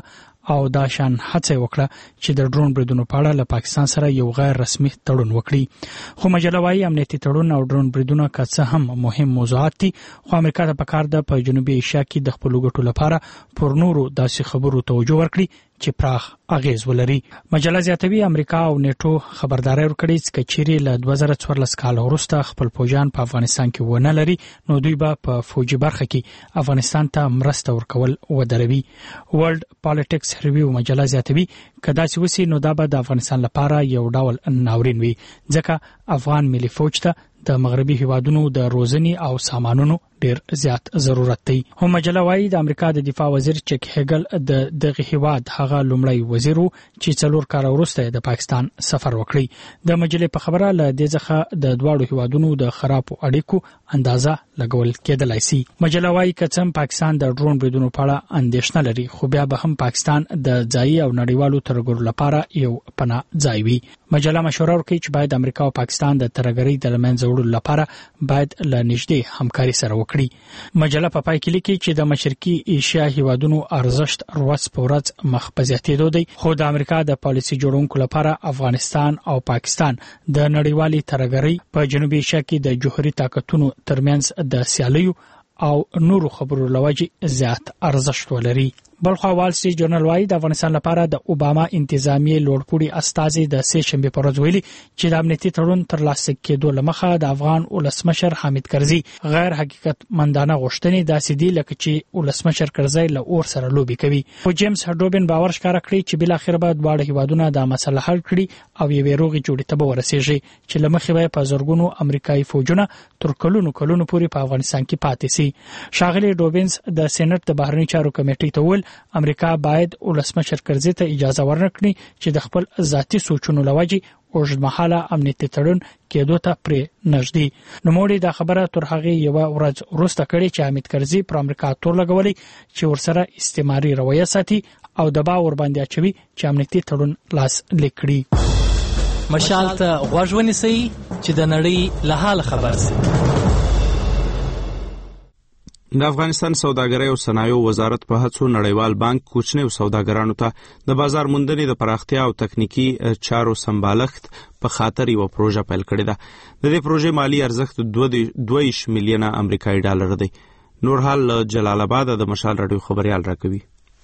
او دا شان هڅه وکړه چې د ډرون بریدونو په اړه له پاکستان سره یو غیر رسمي تړون وکړي. خو مجله وايي امنیتي تړون او ډرون بریدونه که څه هم مهم موضوعات دي، خو امریکا ته پکار ده په جنوبي ایشیا کې د خپل ګټو لپاره پر نورو داسې خبرو توجه ورکړي چې پراخ اغیز ولري. مجله زیاتوي امریکا او نیټو خبرداري ورکړي چې چیرې له دوه زره څوارلس کال وروسته خپل پوجان په افغانستان کې ونه لري نو دوی به په فوجي برخه کې افغانستان ته مرسته ورکول ودروي. ورلد پالیټکس ریویو مجله زیاتوي کدا چې وسی نو دا به د افغانستان لپاره یو ډول ناورین وي، ځکه افغان ملي فوج ته د مغربي هیوادونو د روزنی او سامانونو ډیر زیات ضرورت دی. هم مجله وايي د امریکا د دفاع وزیر چک هیګل د دغه هیواد هغه لومړی وزیر چې څلور کال وروسته د پاکستان سفر وکړي. د مجلې په خبره له دې ځخه د دواړو هیوادونو د خرابو اړیکو اندازه لګول کېدلای شي. مجله وايي کڅم پاکستان د ډرون بریدونو په اړه اندېښنه لري، خو بیا به هم پاکستان د ځایي او نړیوالو ترګرو لپاره یو پناه ځای وي. مجله مشوره ورکوي چې باید امریکا او پاکستان د ترګرۍ د لمنځه وړلو لپاره باید له نږدې همکاري سره وکړي. مجله په پای کې لیکي چې د مشرقي ایشیا هیوادونو ارزښت ورځ په ورځ مخ په زیاتېدو دی، خو د امریکا د پالیسي جوړونکو لپاره افغانستان او پاکستان د نړیوالي ترګرۍ په جنوبي ایشیا کې د جوهري طاقتونو ترمنځ د سیالیو او نورو خبرو لوجې زیات ارزښت ولري. بلخوا وال سټریټ جورنال وايي د افغانستان لپاره د اوباما انتظامی لوړپوړي استازي د سې شنبه پر ورځ ویلي چې د امنیتي تړون ترلاسه کېدو لمخه د افغان ولسمشر حامد کرزي غیر حقیقت مندانه غوښتنې داسې دي لکه چې ولسمشر کرزي له اور سره لوبي کوي. خو جیمز هډوبن باور ښکاره کړی چې بل اخر به دواړه هیوادونه د مسله حل کړي او یو روغي جوړې ته به ورسیږي چې لمخې به په زورګونو امریکایي فوجونه تر کلونو کلونو پورې په افغانستان کې پاتې سي. شاغلي ډوبنز د سېنات د بهرنی چارو کمیټې ته ول امریکا باید ولسمشر کرزي ته اجازه ورنکړي چې د خپل ذاتي سوچونو لوجې اوږدمهاله امنیتي تړون کېدو ته پرې نږدې. نوموړي دا خبره تر هغه یو ورځ وروسته کړې چې حامد کرزي پر امریکا تور لګولي چې ورسره استعماري رویه ساتي او د باور باندې اچوي چې امنیتي تړون لاس لیکړي. مشال ته غوږ ونیسئ چې د نړۍ له حال خبر شي. د افغانستان سوداګرۍ او صنایعو وزارت په هڅو نړیوال بانک کوچنیو سوداګرانو ته د بازار موندنې د پراختیا او تکنیکی چارو سمبالښت په خاطر یو پروژه پیل کړې ده. د دې پروژې مالی ارزښت دوه دېرش میلیونه امریکایي ډالر دی. نور حال جلال آباد د مشال راډیو خبريال راکوي.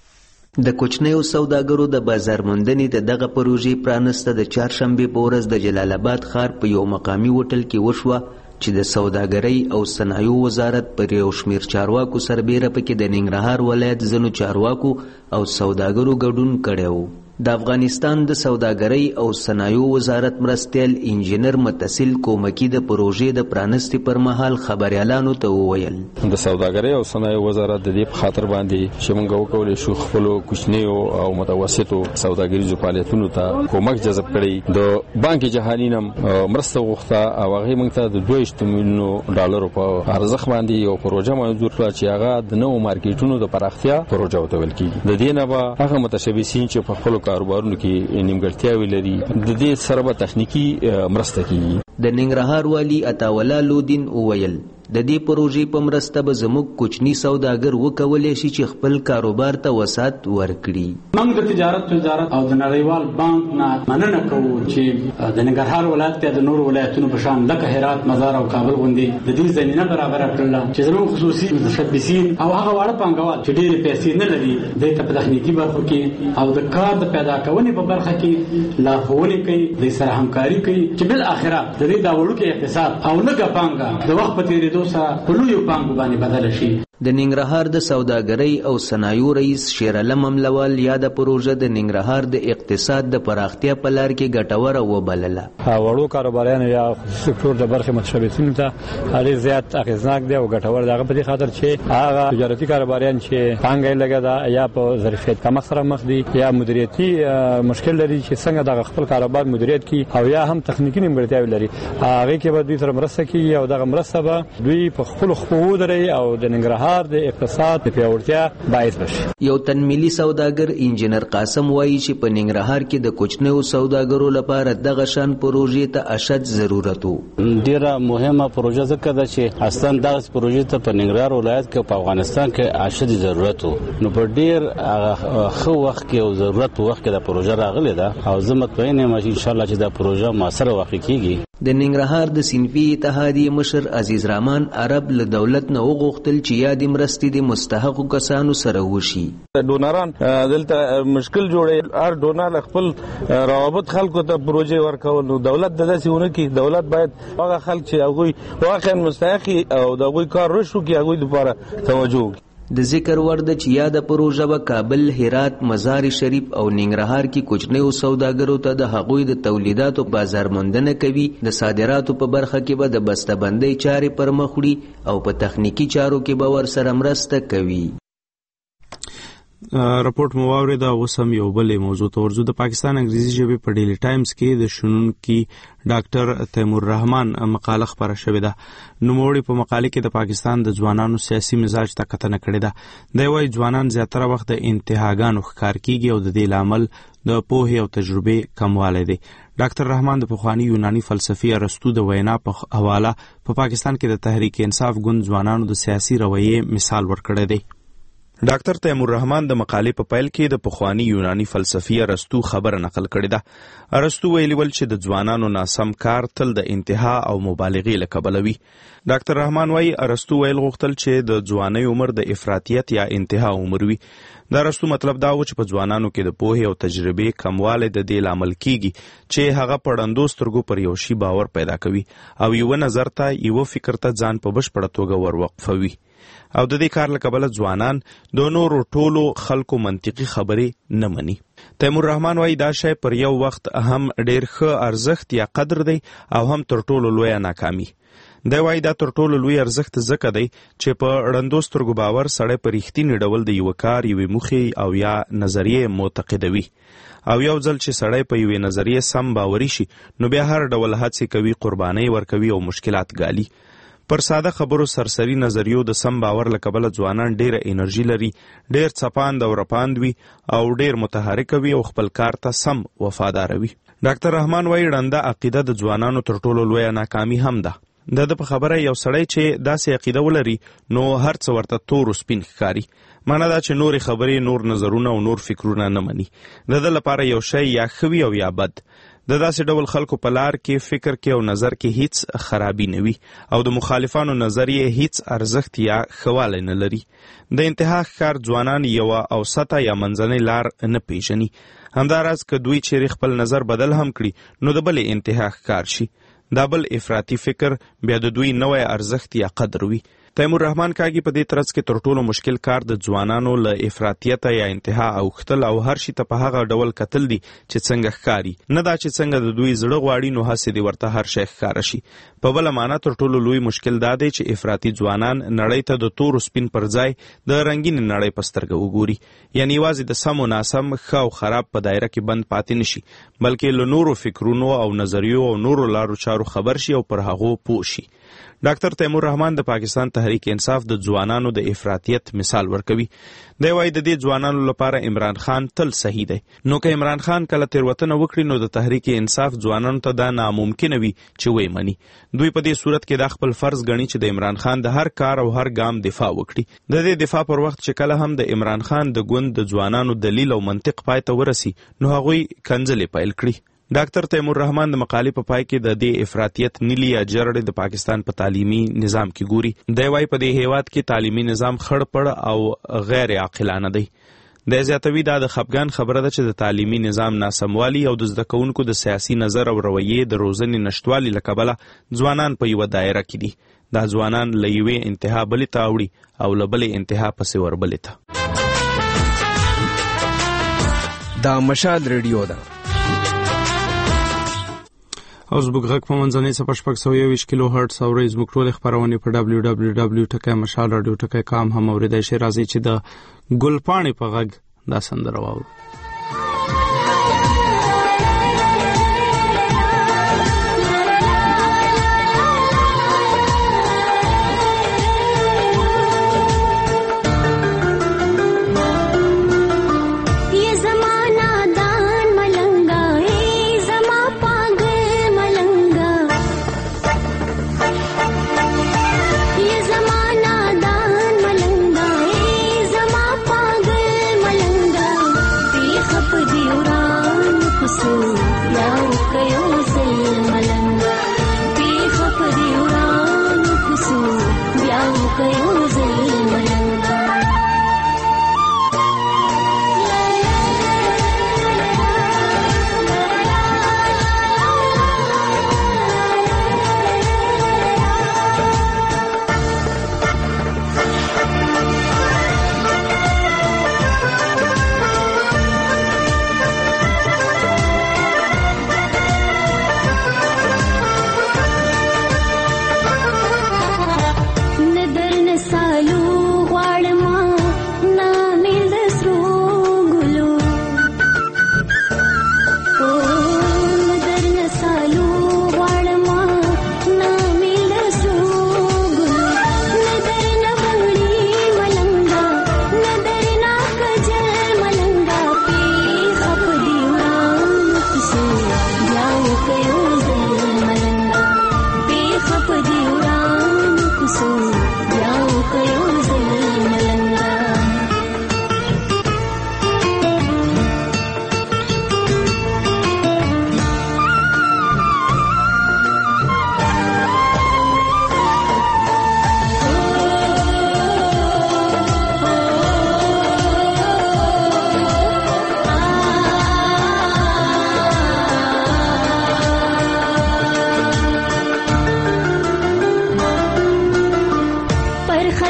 د کوچنیو سوداګرو د بازار موندنې د دغه پروژې پرانسته د چهارشنبه په ورځ د جلال آباد ښار په یو مقامي هوټل کې وشوه چې د سوداګرۍ او صنایعو وزارت پر یو شمیر چارواکو سربیره پکې د ننګرهار ولایت ځینو چارواکو او سوداګرو ګډون کړی و. د افغانستان د سوداګرۍ او صنایعو وزارت مرستیال انجینر متصل کومکی د پروژې د پرانستي پر مهال خبريالانو ته وویل د سوداګرۍ او صنایعو وزارت د دې په خاطر باندې چې موږ وکولای شو خپل کوچنیو او متوسطو سوداګریزو فعالیتونو ته کومک جذب کړي. د بانک جهاني نم مرسته غوښته او هغه موږ ته د دوه دېرش میلیونو ډالرو په ارزښت باندې یو پروژه منظور کړه چې هغه د نوو مارکیټونو د پراختیا پروژه وتول کیږي. د دې نه به هغه متشبثین چې په خپل کاروبارونو کې نیمګړتیاوې لري د دې سره به تخنیکی مرسته کوي. د ننګرهار والی عطاولا لودین وویل د دې پروژې په مرسته به زموږ کوچني سوداګر وکولای شي چې خپل کاروبار ته وسعت ورکړي. موږ د تجارت وزارت او د نړیوال بانک نه مننه کوو چې د ننګرهار ولایت ته د نور ولایتونو په شان لکه هرات، مزار او کابل غوندې د دې زمينه برابر کړل چې زموږ خصوصي متشبثین او هغه واړه پانګوال چې ډېر پیسې نه لري د ته په تخنیکی برخو کې او د کار د پیدا کولو په برخه کې لارښوونې کوي، د سره همکاري کوي چې بل اخره د دې د وړوکې اقتصاد او لږه پانګه د وخت په تیریدو سره په لویو پانګو باندې بدل شي. د ننګرهار د سوداګرۍ او صنایعو رئیس شیر علم املوال یاده پروژه د ننګرهار د اقتصاد د پراختیا په لار کې ګټوره وبلله. وړو کاروباریانو یا سکتور د برخې متشبثینو ته ډېر زیات اغېزناک دی او ګټور دی. هغه په دې خاطر چې هغه تجارتي کاروباریان چې پانګه یې لګه ده یا په ظرفیت کم سره مخ دي یا مدیریتي مشکل لري چې څنګه د خپل کاروبار مدیریت کوي او یا هم تخنیکی نیمګړتیاوې لري، هغه کې به دوی سره مرسته کوي او دغه مرسته به دوی دوی په خپل خپل دري او د ننګرهار د اقتصاد د پیاوړتیا باعث بشي. یو تن ملي سوداګر انجنیر قاسم وایي چې په ننګرهار کې د کوچنیو سوداګرو لپاره دغه شان پروژې ته اشد ضرورت و. ډیره مهمه پروژه ځکه ده چې اصلا دغه پروژې ته په ننګرهار ولایت کې په افغانستان کې اشد ضرورت و. نو په ډیر خو وخت کې او ضرورت په وخت کې د پروژه راغلې ده او زه مطمئن یم چې ان شاء الله چې دا پروژه موثره واقع کیږي. د ننګرهار د صنفي اتحادیې مشر عزیز رحمان عرب له دولت نه وغوښتل چې یادې مرستې د مستحقو کسانو سره وشي. ډونران دلته مشکل جوړي، هر ډونر خپل روابط خلکو ته پروژې ورکول. نو دولت د داسې ونه کې دولت باید هغه خلک چې هغه واقعا مستحق او د هغه کار وشو کې هغه لپاره توجه وکړي. د ذکر ورد چې یاده پروژه به کابل، هرات، مزار شریف او ننګرهار کې کوچنیو سوداګرو ته د هغوی د تولیداتو بازار موندنه کوي. د صادراتو په برخه کې به د بسته‌بندۍ چارې پر مخ وړي او په تخنیکی چارو کې به ورسره مرسته کوي. راپورټ مو واورید. اوس هم یو بل موضوع ته ورځو. د پاکستان انګریزي ژبې په ډیلی ټایمز کې د شنونکي ډاکټر تیمور رحمان مقاله خبره شوې ده. نوموړي په مقاله کې د پاکستان د ځوانانو سیاسي مزاج ته کتنه کړې ده. دی وايي ځوانان زیاتره وخت د انتهاګانو ښکار کیږي او د دې لامل د پوهې او تجربې کموالی دی. ډاکټر رحمان د پخواني یوناني فلسفي ارسطو د وینا په حواله په پاکستان کې د تحریک انصاف ګوند ځوانانو د سیاسي رویې مثال ورکړی دی. ډاکټر تیمور رحمان د مقالې په پیل کې د پخوانی یوناني فلسفي ارسطو خبره نقل کړې ده. ارسطو ویلي ول چې د ځوانانو ناسم کار تل د انتها او مبالغې له کبله وي. ډاکټر رحمان وايي ارسطو ویل غوښتل چې د ځوانۍ عمر د افراطیت یا انتها عمر وي. د ارسطو مطلب دا و چې په ځوانانو کې د پوهې او تجربې کموالی د دې لامل کیږي چې هغه په ړندو سترګو پر یو شي باور پیدا کوي او یو نظر ته یو فکر ته ځان په بشپړه توګه وروقفوي او د دې کار له کبله ځوانان د نورو ټولو خلکو منطقي خبرې نه مني. تیمور رحمان وايي دا شی پر یو وخت هم ډیر ښه ارزښت یا قدر دی او هم تر ټولو لویه ناکامي. دی وايي دا تر ټولو لوی ارزښت ځکه دی چې په ړندو سترګو باور سړی په رښتیني ډول د یوه کار، یوې موخې او یا نظریې معتقدوي. او یو ځل چې سړی په یوې نظریې سم باوري شي نو بیا هر ډول هڅې کوي، قربانۍ ورکوي او مشکلات ګالي. پر ساده خبرو سرسری نظریو د سم باور له کبله ځوانان ډیره انرژي لري، ډیر څپاند او رپاند وي او ډیر متحرک وي او خپل کار ته سم وفادار وي. ډاکټر رحمان وايي ړنده عقیده د ځوانانو تر ټولو لویه ناکامي هم ده. د ده په خبره یو سړی چې داسې عقیده ولري نو هر څه ورته تور او سپین ښکاري. معنا دا چې نورې خبرې، نور نظرونه او نور فکرونه نه مني. د ده لپاره یو شی یا ښه وي او یا بد. د داسې ډول خلکو په لار کې، فکر کې او نظر کې هیڅ خرابي نه وي او د مخالفانو نظر یې هیڅ ارزښت یا ښهوالی نه لري. د انتها ښکار ځوانان یوه اوسطه یا منځنۍ لار نه پیژني. همداراز که دوی چیرې خپل نظر بدل هم کړي نو د بلې انتها ښکار شي. دا بل افراطي فکر بیا د دوی نوی ارزښت یا قدر وي. تیمور رحمان کاږي په دې ترڅ کې تر ټولو مشکل کار د ځوانانو له افراطیته یا انتها اوښتل او هر شي ته په هغه ډول کتل دي چې څنګه ښکاري، نه دا چې څنګه د دوی زړه غواړي نو هسې دې ورته هر شی ښکاره شي. په بله معنا تر ټولو لوی مشکل دا دی چې افراطي ځوانان نړۍ ته د تورو سپین پر ځای د رنګینې نړۍ په سترګه وګوري. یعنې یوازې د سم و ناسم، ښه او خراب په دایره کې بند پاتې نشي، بلکې له نورو فکرونو او نظریو او نورو لارو چارو خبر شي او پر هغو پوه شي. ډاکټر تیمور رحمان د پاکستان تحریک انصاف د ځوانانو د افراطیت مثال ورکوي. دی وايي د دې ځوانانو لپاره عمران خان تل صحیح دی. نو که عمران خان کله تېروتنه وکړي نو د تحریک انصاف ځوانانو ته دا ناممکنه وي چې ویې مني. دوی په دې صورت کې دا خپل فرض ګڼي چې د عمران خان د هر کار او هر ګام دفاع وکړي. د دې دفاع پر وخت چې کله هم د عمران خان د ګوند د ځوانانو دلیل او منطق پای ته ورسي نو هغوی کنځلې پیل کړي. ډاکټر تیمور رحمان د مقالې په پای کې د دې افراطیت نیلي یا جرړې د پاکستان په تعلیمي نظام کې ګوري. دی وايي په دې هیواد کې تعلیمي نظام خړ پړ او غیر عاقلانه دی. د زیاتوي دا د خفګان خبره ده چې د تعلیمي نظام ناسموالي او د زده کوونکو د سیاسي نظر او رویې د روزنې نشتوالي له کبله ځوانان په یوه دایره کې دي. دا ځوانان له یوې انتها بلې ته اوړي او له بلې انتها پسې وربلې ته. دا مشال ریډیو ده. او زموږ غږ په منځنۍ څپه شپږ سوه یوویشت کیلو هرټز اورئ. زموږ ټولې خپرونې په ډبلیو ډبلیو ډبلیو ټکی مشال راډیو ټکی کام هم اورېدای شئ. راځئ چې د ګلپاڼې په غږ دا سندره واورو.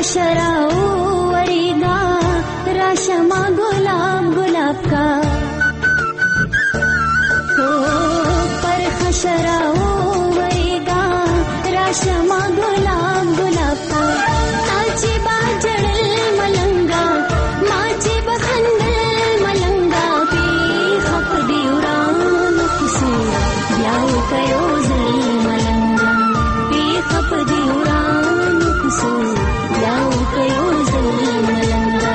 खशराओ वरेगा राशमा गुलाब गुलाब का हो पर खशराओ वरेगा राशमा गुलाब गुलाब का ताजी बाजड़ल मलंगा माची बखंदल मलंगा बे खप दिउरान किसे ब्याह कयो जल मलंगा बे खप दिउरान किसे ब्याह कयो जल मलंगा।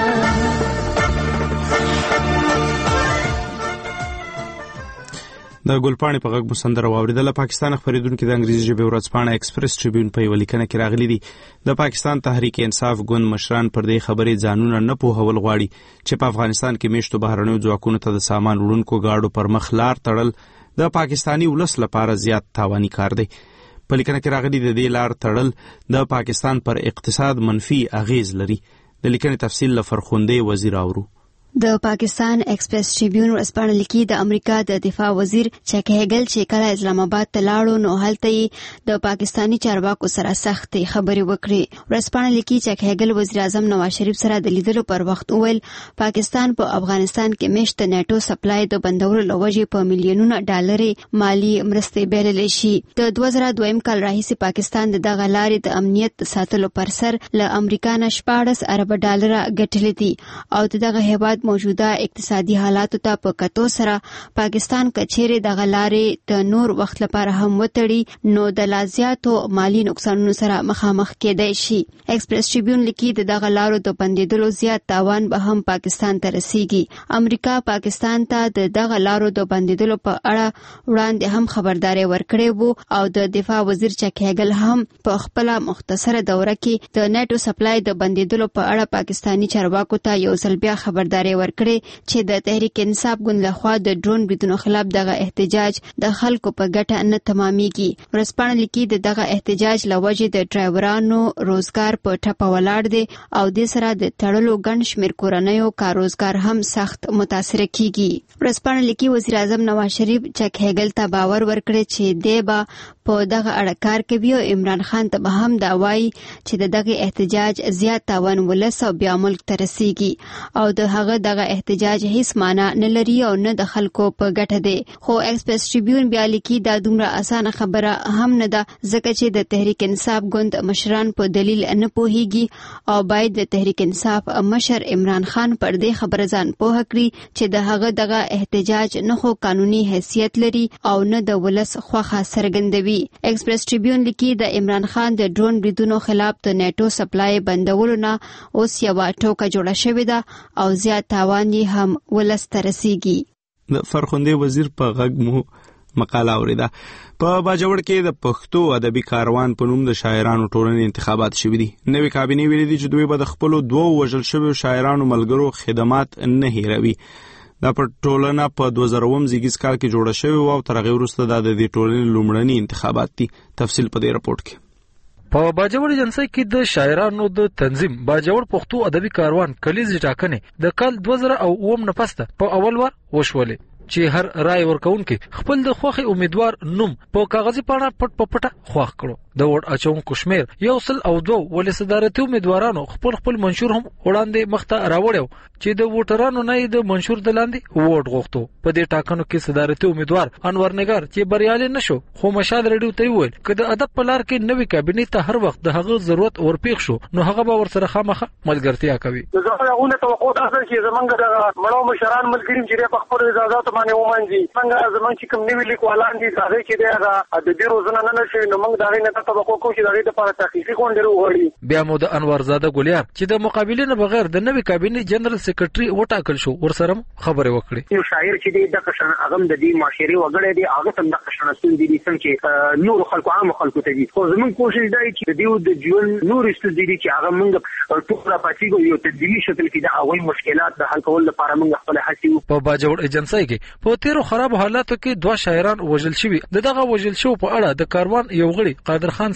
د ګلپاڼې په غږ مو سندره واورېدله. پاکستان خپرېدونکي د انګریزي ژبې ورځپاڼه ایکسپریس ټریبیون په یوه لیکنه کې راغلي دي د پاکستان تحریک انصاف ګوند مشران پر دې خبرې ځانونه نه پوهول غواړي چې په افغانستان کې میشتو بهرنیو ځواکونو ته د سامان وړونکو گاډو پر مخ لار تړل د پاکستاني ولس لپاره زیات تاواني کار دی. په لیکنه کې راغلي د دې لار تړل د پاکستان پر اقتصاد منفي اغیز لري. د لیکنې تفصیل له فرخوندې وزیر اورو. د پاکستان ایکسپریس ټریبیون ورځپاڼه لیکي د امریکا د دفاع وزیر چک هیګل چې کله اسلام آباد ته لاړو نو هلته د پاکستانی چارواکو سره سخت خبرې وکړې. ورځپاڼه لیکي چک هیګل وزیر اعظم نواز شریف سره د لیدلو پر وخت وویل پاکستان په پا افغانستان کې میشت نیټو سپلای د بندولو لوجې په میلیونونو ډالرې مالی مرستې بیللې شي. د دوه زره دویم کال راهیسې پاکستان د دغه لارې د امنیت ساتلو پر سر له امریکا نه شپاړس ارب ډالر ګټلې دي او دغه هیواد موجوده اقتصادي حالاتو ته په کتو سره پاکستان کچېره د غلارې د نور وخت لپاره هم وتړي نو د لازیاتو مالی نقصانونو سره مخامخ کېدای شي. ایکسپریس ټریبیون لیکي د غلارو د بندیدلو زیات تاوان به هم پاکستان ته رسیږي. امریکا پاکستان ته د دغه لارو د بندیدلو په اړه وړاندې هم خبرداري ورکړې وو او د دفاع وزیر چک هیګل هم په خپل مختصره دوره کې د نیټو سپلای د بندیدلو په اړه پاکستانی چارواکو ته یو ځل بیا خبرداري ورکړي چې د تحریک انصاف ګوند لخوا د ډرون بریدونو خلاف دغه احتجاج د خلکو په ګټه نه تمامېږي. ورځپاڼه لیکي د دغه احتجاج لوجې د ډرایورانو روزګار په ټپه ولاړ دی او د سره د تړلو ګڼ شمېر کورنیو کاروزګار هم سخت متاثر کیږي. ورځپاڼه لیکي وزیر اعظم نواز شریف چک هیګل ته باور ورکړي چې دی به په دغه اړه کار کوي او عمران خان ته به هم دا وایي چې د دغه احتجاج زیات تاوان ولس او بیا ملک ته رسیږي او د هغه دغه احتجاج هیڅ معنا نه لري او نه د خلکو په ګټه دی. خو ایکسپریس ټریبیون بیا لیکي دا دومره اسانه خبره هم نه ده ځکه چې د تحریک انصاف ګوند مشران په دلیل نه پوهیږي او باید د تحریک انصاف مشر عمران خان پر دې خبره ځان پوه کړي چې د هغه دغه احتجاج نه خو قانوني حیثیت لري او نه د ولس خوخه څرګندوي. ایکسپریس ټریبیون لیکي د عمران خان د ډرون بریدونو خلاف د نیټو سپلای بندولو نه اوس یو ټوکه جوړه شوې ده او زیات تاوان یې هم ولسته رسیږي. د فرخوندې وزیر په غږ مو مقاله اوریده. په باجوړ کې د پښتو ادبي کاروان په نوم د شاعرانو ټولنې انتخابات شوي دي. نوې کابینې ویلي دي چې دوی به د خپلو دوو وژل شویو شاعرانو ملګرو خدمات نه هیروي. دا په ټولنه په دوه زره اووم زیږیز کال کې جوړه شوې او تر هغې وروسته دا د دې ټولنې لومړني انتخابات دي. تفصیل په دې راپورټ کې. په باجوړ جنسي کې د شاعرانو د تنظیم باجوړ پښتو ادبي کاروان کلیزې ټاکنې د کال دوه زره اووم نه پسته په اول وار وشولې چې هر رای ورکونکي خپل د خوخي امیدوار نوم په کاغذي پاڼه پټ په پټه خوښ کړو. د ووټ اچونکو شمیر یو سل او دوه ولې صدارتي امیدوارانو خپل خپل منشور هم وړاندې مخته راوړیو چې د ووټرانو نه د منشور د لاندې ووټ غوښتو. په دې ټاکنو کې صدارتي امیدوار انور نګار چې بریالي نشو خو مشال رډیو ته ویل چې د ادب په لار کې نوې کابینې ته هر وخت د هغه ضرورت ورپېښ شو نو هغه به ورسره خامخه ملګرتیا کوي. زه هغه توقع درته چې زمونږ د مړو مشران ملګریم چې په خپل اجازهات باندې ومنځي څنګه زمونږ چې کوم نیوي لیکوالان دي هغه چې دا د دې روزنه نه نشي نو موږ دا نه توقع کوو چې دا د لپاره تحقیقي غونډه وغوړي. بیا مو د انور زاده ګولیار چې د مقابلې نه بغیر د نوې کابینې جنرال سیکریټري وټاکل شو ورسره خبرې وکړي. یو شاعر چې د قشن اغم د دې معاشري وګړي دي هغه څنګه قشن استون دي څنګه نور خلکو عام خلکو ته دي خو زمون کوشش دی چې دیو د ژوند نور استون دي چې هغه موږ ټول پاتېګو یو تدبیري شکل کې د اول مشکلات د حل کولو لپاره موږ خپل هڅې په باجوړ ایجنسی کې په تیرو خراب حالاتو کې دوه شاعران وژل شوي. دغه وژل شو په اړه د کاروان یو غړي قادر خان سیال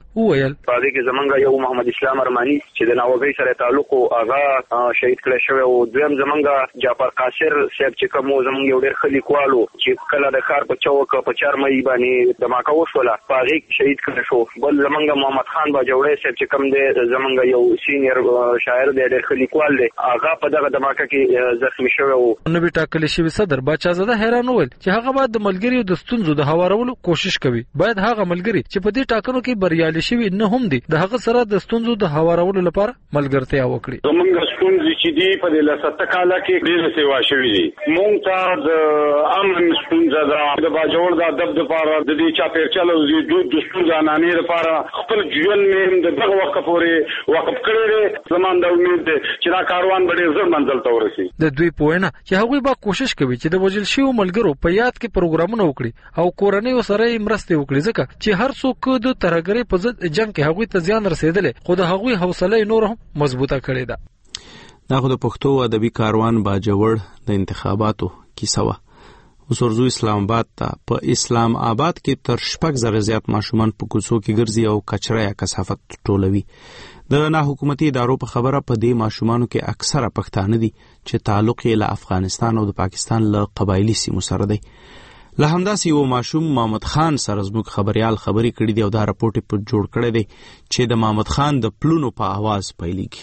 وویل پاره کې زمونږ یو محمد اسلام ارمانی چې د ناوګي سره تعلق او هغه شهید کړی شوی او دویم زمونږ جعفر قاصر صاحب چې کوم زمونږ یو ډېر خلیکوالو چې کله د خار په چوک په چار مې باندې دماکه وشوله پاره شهید کړی شو. بل زمونږ محمد خان باجوړی صاحب چې کوم دی زمونږ یو سینیئر شاعر دی ډېر خلیکوال دی هغه په دغه دماکه کې زخمی شوی او نو به ټاکل شوی صدر باچا زاده حیران وویل چې هغه باید د ملګری د ستونزو د هوارولو کوشش کوي. باید هغه ملګری چې په دې ټاکنو کې بریالي شوی نه هم دي د هغه سره د ستونزو د هوارولو لپاره ملګرتیا وکړي. زمونږ ستونزې چې دي په دې لسته کاله کې ډېر سیوا شوی دي. مونږ ته د امن ستونزه ده د باجوړ د ادب لپاره د دې چا پیرچل او د ستونزو انانې لپاره خپل ژوند مې د دغه وخت پورې وقف کړی دی. زمون د امید چې دا کاروان به ډېر ژر منزل ته ورسي. د دوی پوهنه چې هغوی به کوشش کوي چې د وژل شویو ملګرو په یاد کې پروګرامونه وکړي او کورنۍ سره یې مرسته وکړي ځکه چې هر څوک د ترهګرۍ په ضد جنگ کې هغوی ته زیان رسېدلی خو د هغوی حوصله نور هم مضبوطه کړې ده. دا خو د پښتو ادبي کاروان باجوړ د انتخاباتو کیسه وه. اوس ورځو اسلام آباد ته. په اسلام آباد کې تر شپږ زره زیات ماشومان په کوڅو کې ګرځي او کچره یا کثافت ټولوي. د ناحکومتي ادارو په خبره په دې ماشومانو کې اکثره پښتانه دي چې تعلق یې له افغانستان او د پاکستان له قبایلی سیمو سره دی. له همداسې یو ماشوم محمد خان سره زموږ خبريال خبرې کړې دي او دا راپورټ په جوړ کړی دی چې د محمد خان د پلونو په आवाज پیلېږي.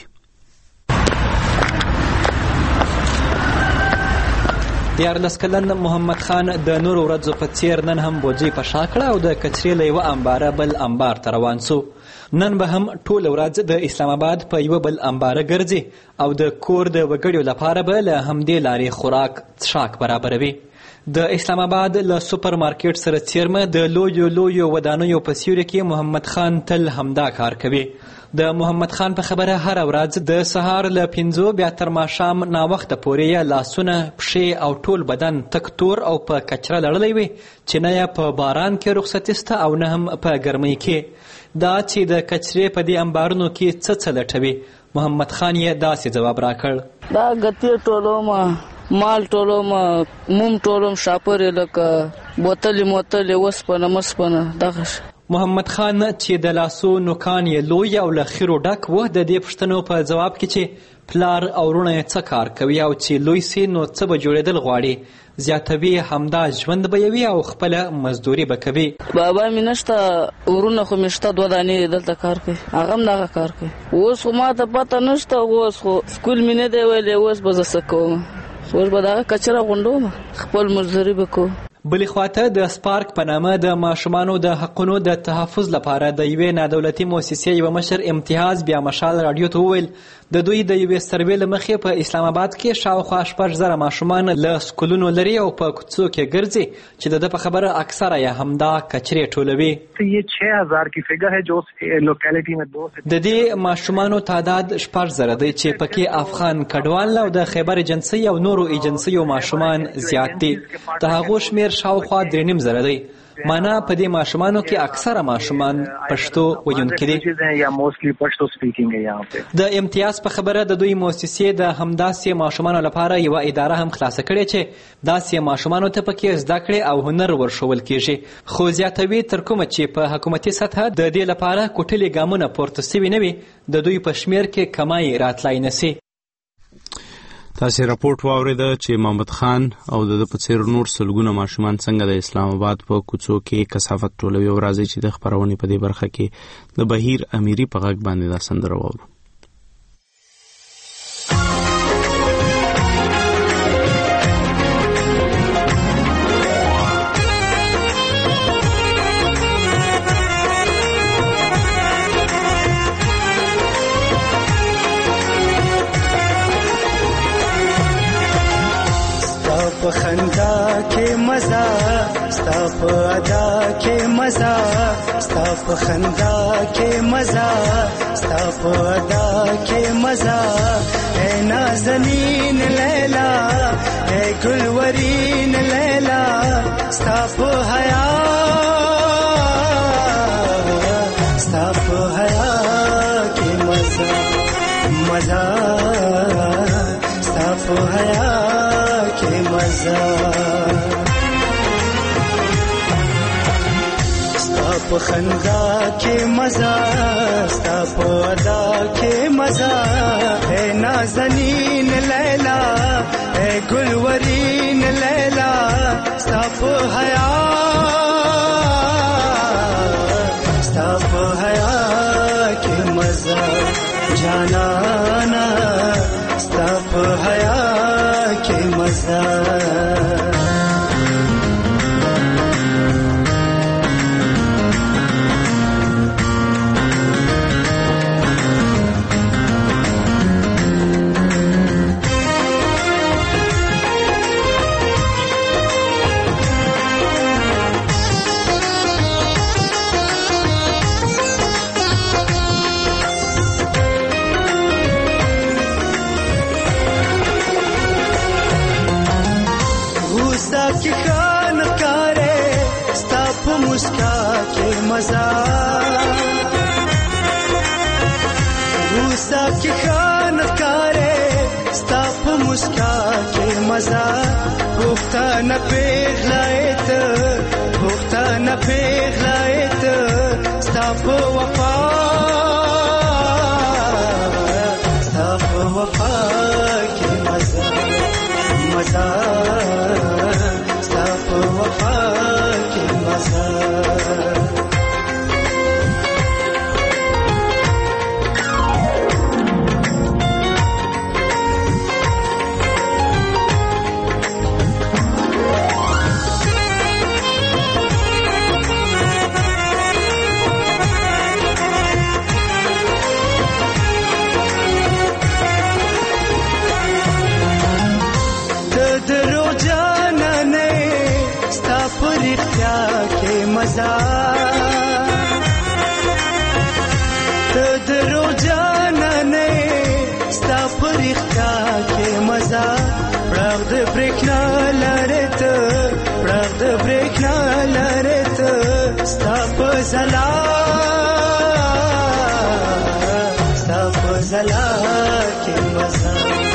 دیارلس کلن محمد خان د نور ورځو په څیر نن هم بوجي په شا کړه او د کچرې له یوه انباره بل انبار ته روان سو. نن به هم ټول ورځ د اسلام آباد په یوه بل انباره ګرځي او د کور د وګړو لپاره به له همدې لارې خوراک څښاک برابروي. د اسلام آباد له سوپر مارکیټ سره څیرمه د لویو لویو ودانیو په سیوري کې محمد خان تل همدا کار کوي. د محمد خان په خبره هر ورځ د سهار له پنځو بیا تر ماښام ناوخته پورې یې لاسونه پښې او ټول بدن تک تور او په کچره لړلی وي چې نه یې په باران کې رخصتي سته او نه هم په ګرمۍ کې. دا چې د کچرې په دې انبارونو کې څه څه لټوي محمد خان یې داسې ځواب راکړ. دا ګتې ټولوم مال ټولوم موم ټولوم شاپرې لکه بوتلې موتلې وسپنه مسپنه دغه. محمد خان چې د لاسو نوکان یې لوی او له خیرو ډک و د دې پوښتنو په جواب کې چې پلار او وروڼه یې څه کار کوي او چې لوی سي نو څه به جوړېدل غواړي زیاتوي همدا ژوند به یوي او خپله مزدوري به کوي. بابا مې نشته وروڼه خو مې شته دوه دانې دلته کار کوي هغه هم دغه کار کوي. اوس خو ما ته پته نشته اوس خو سکول مې نه دی ویلی اوس به زه څه کوم اوس به دغه کچره غونډوم خپل مزدوري به کوم. بلې خواته د سپارک په نامه د ماشومانو د حقونو د تحفظ لپاره د یوې نادولتي مؤسسې یوه مشر امتیاز بیا مشال راډیو ته وویل د دوی د یوې سروې له مخې په اسلام آباد کې شاوخوا شپږ زره ماشومان له سکولونو لري او په کوڅو کې ګرځي چې د ده په خبره اکثره یې همدا کچرې ټولوي. د دې ماشومانو تعداد شپږ زره دی چې پکې افغان کډوال او د خیبر ایجنسۍ او نورو ایجنسیو ماشومان زیات دي. د هغو شمېر شاوخوا درې نیم زره دی. معنا په دې ماشومانو کې اکثره ماشومان پښتو ویونکي دي. د امتیاز په خبره د دوی مؤسسې د همداسې ماشومانو لپاره یوه اداره هم خلاصه کړې چې داسې ماشومانو ته پکې زده کړې او هنر ورښول کیږي. خو زیاتوي تر کومه چې په حکومتي سطحه د دې لپاره کوټلې ګامونه پورته سوي نه وي د دوی په شمېر کې کمای راتلای نه سي. تاسې راپورټ واورېده چې محمد خان او د ده په څېر نور سلګونه ماشومان څنګه د اسلام آباد په کوڅو کې کثافت ټولوي او راځي چې د خپرونې په دې برخه کې د بهیر امیري په غږ باندې دا سندره واورو. په خندا کې مزه ستا په ادا کې مزه ستا په خندا کې مزه ستا په ادا کې مزه اے نازنین لیلا اے ګلورین لیلا ستا په حیا ستا په حیا کې مزه مزه ستا په حیا کې مزه ستا په خندا کې مزه ستا په ادا کې مزه اے نازنین لیلا اے ګلورین لیلا ستا په حیا ستا په حیا کې مزه جانانا ستا په حیا کې مزه मुस्का के मजा गुस्सा की खान कारे स्ताप मुस्का के मजा भुखता न पेगलायत भुखता न पेगलायत स्ताप वफा स्ताप वफा के मजा मजा स्ताप वफा के मजा मजा तदरो जाना ने स्ता परिख्ता के मजा प्रद ब्रेकना लरत प्रद ब्रेकना लरत स्ता पजला स्ता पजला के मजा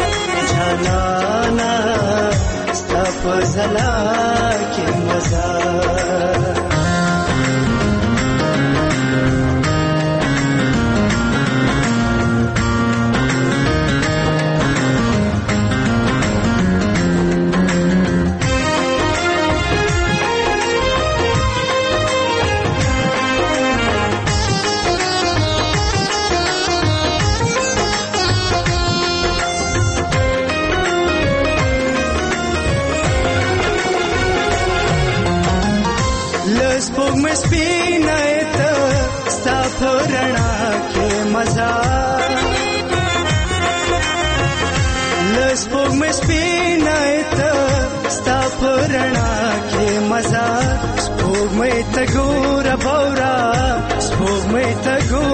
जाना स्ता पजला के मजा स्पोग में स्पीनायत स्ता फरणा के मजा स्पोग में स्पीनायत स्ता फरणा के मजा स्पोग में तगोर बौरा स्पोग में तगोर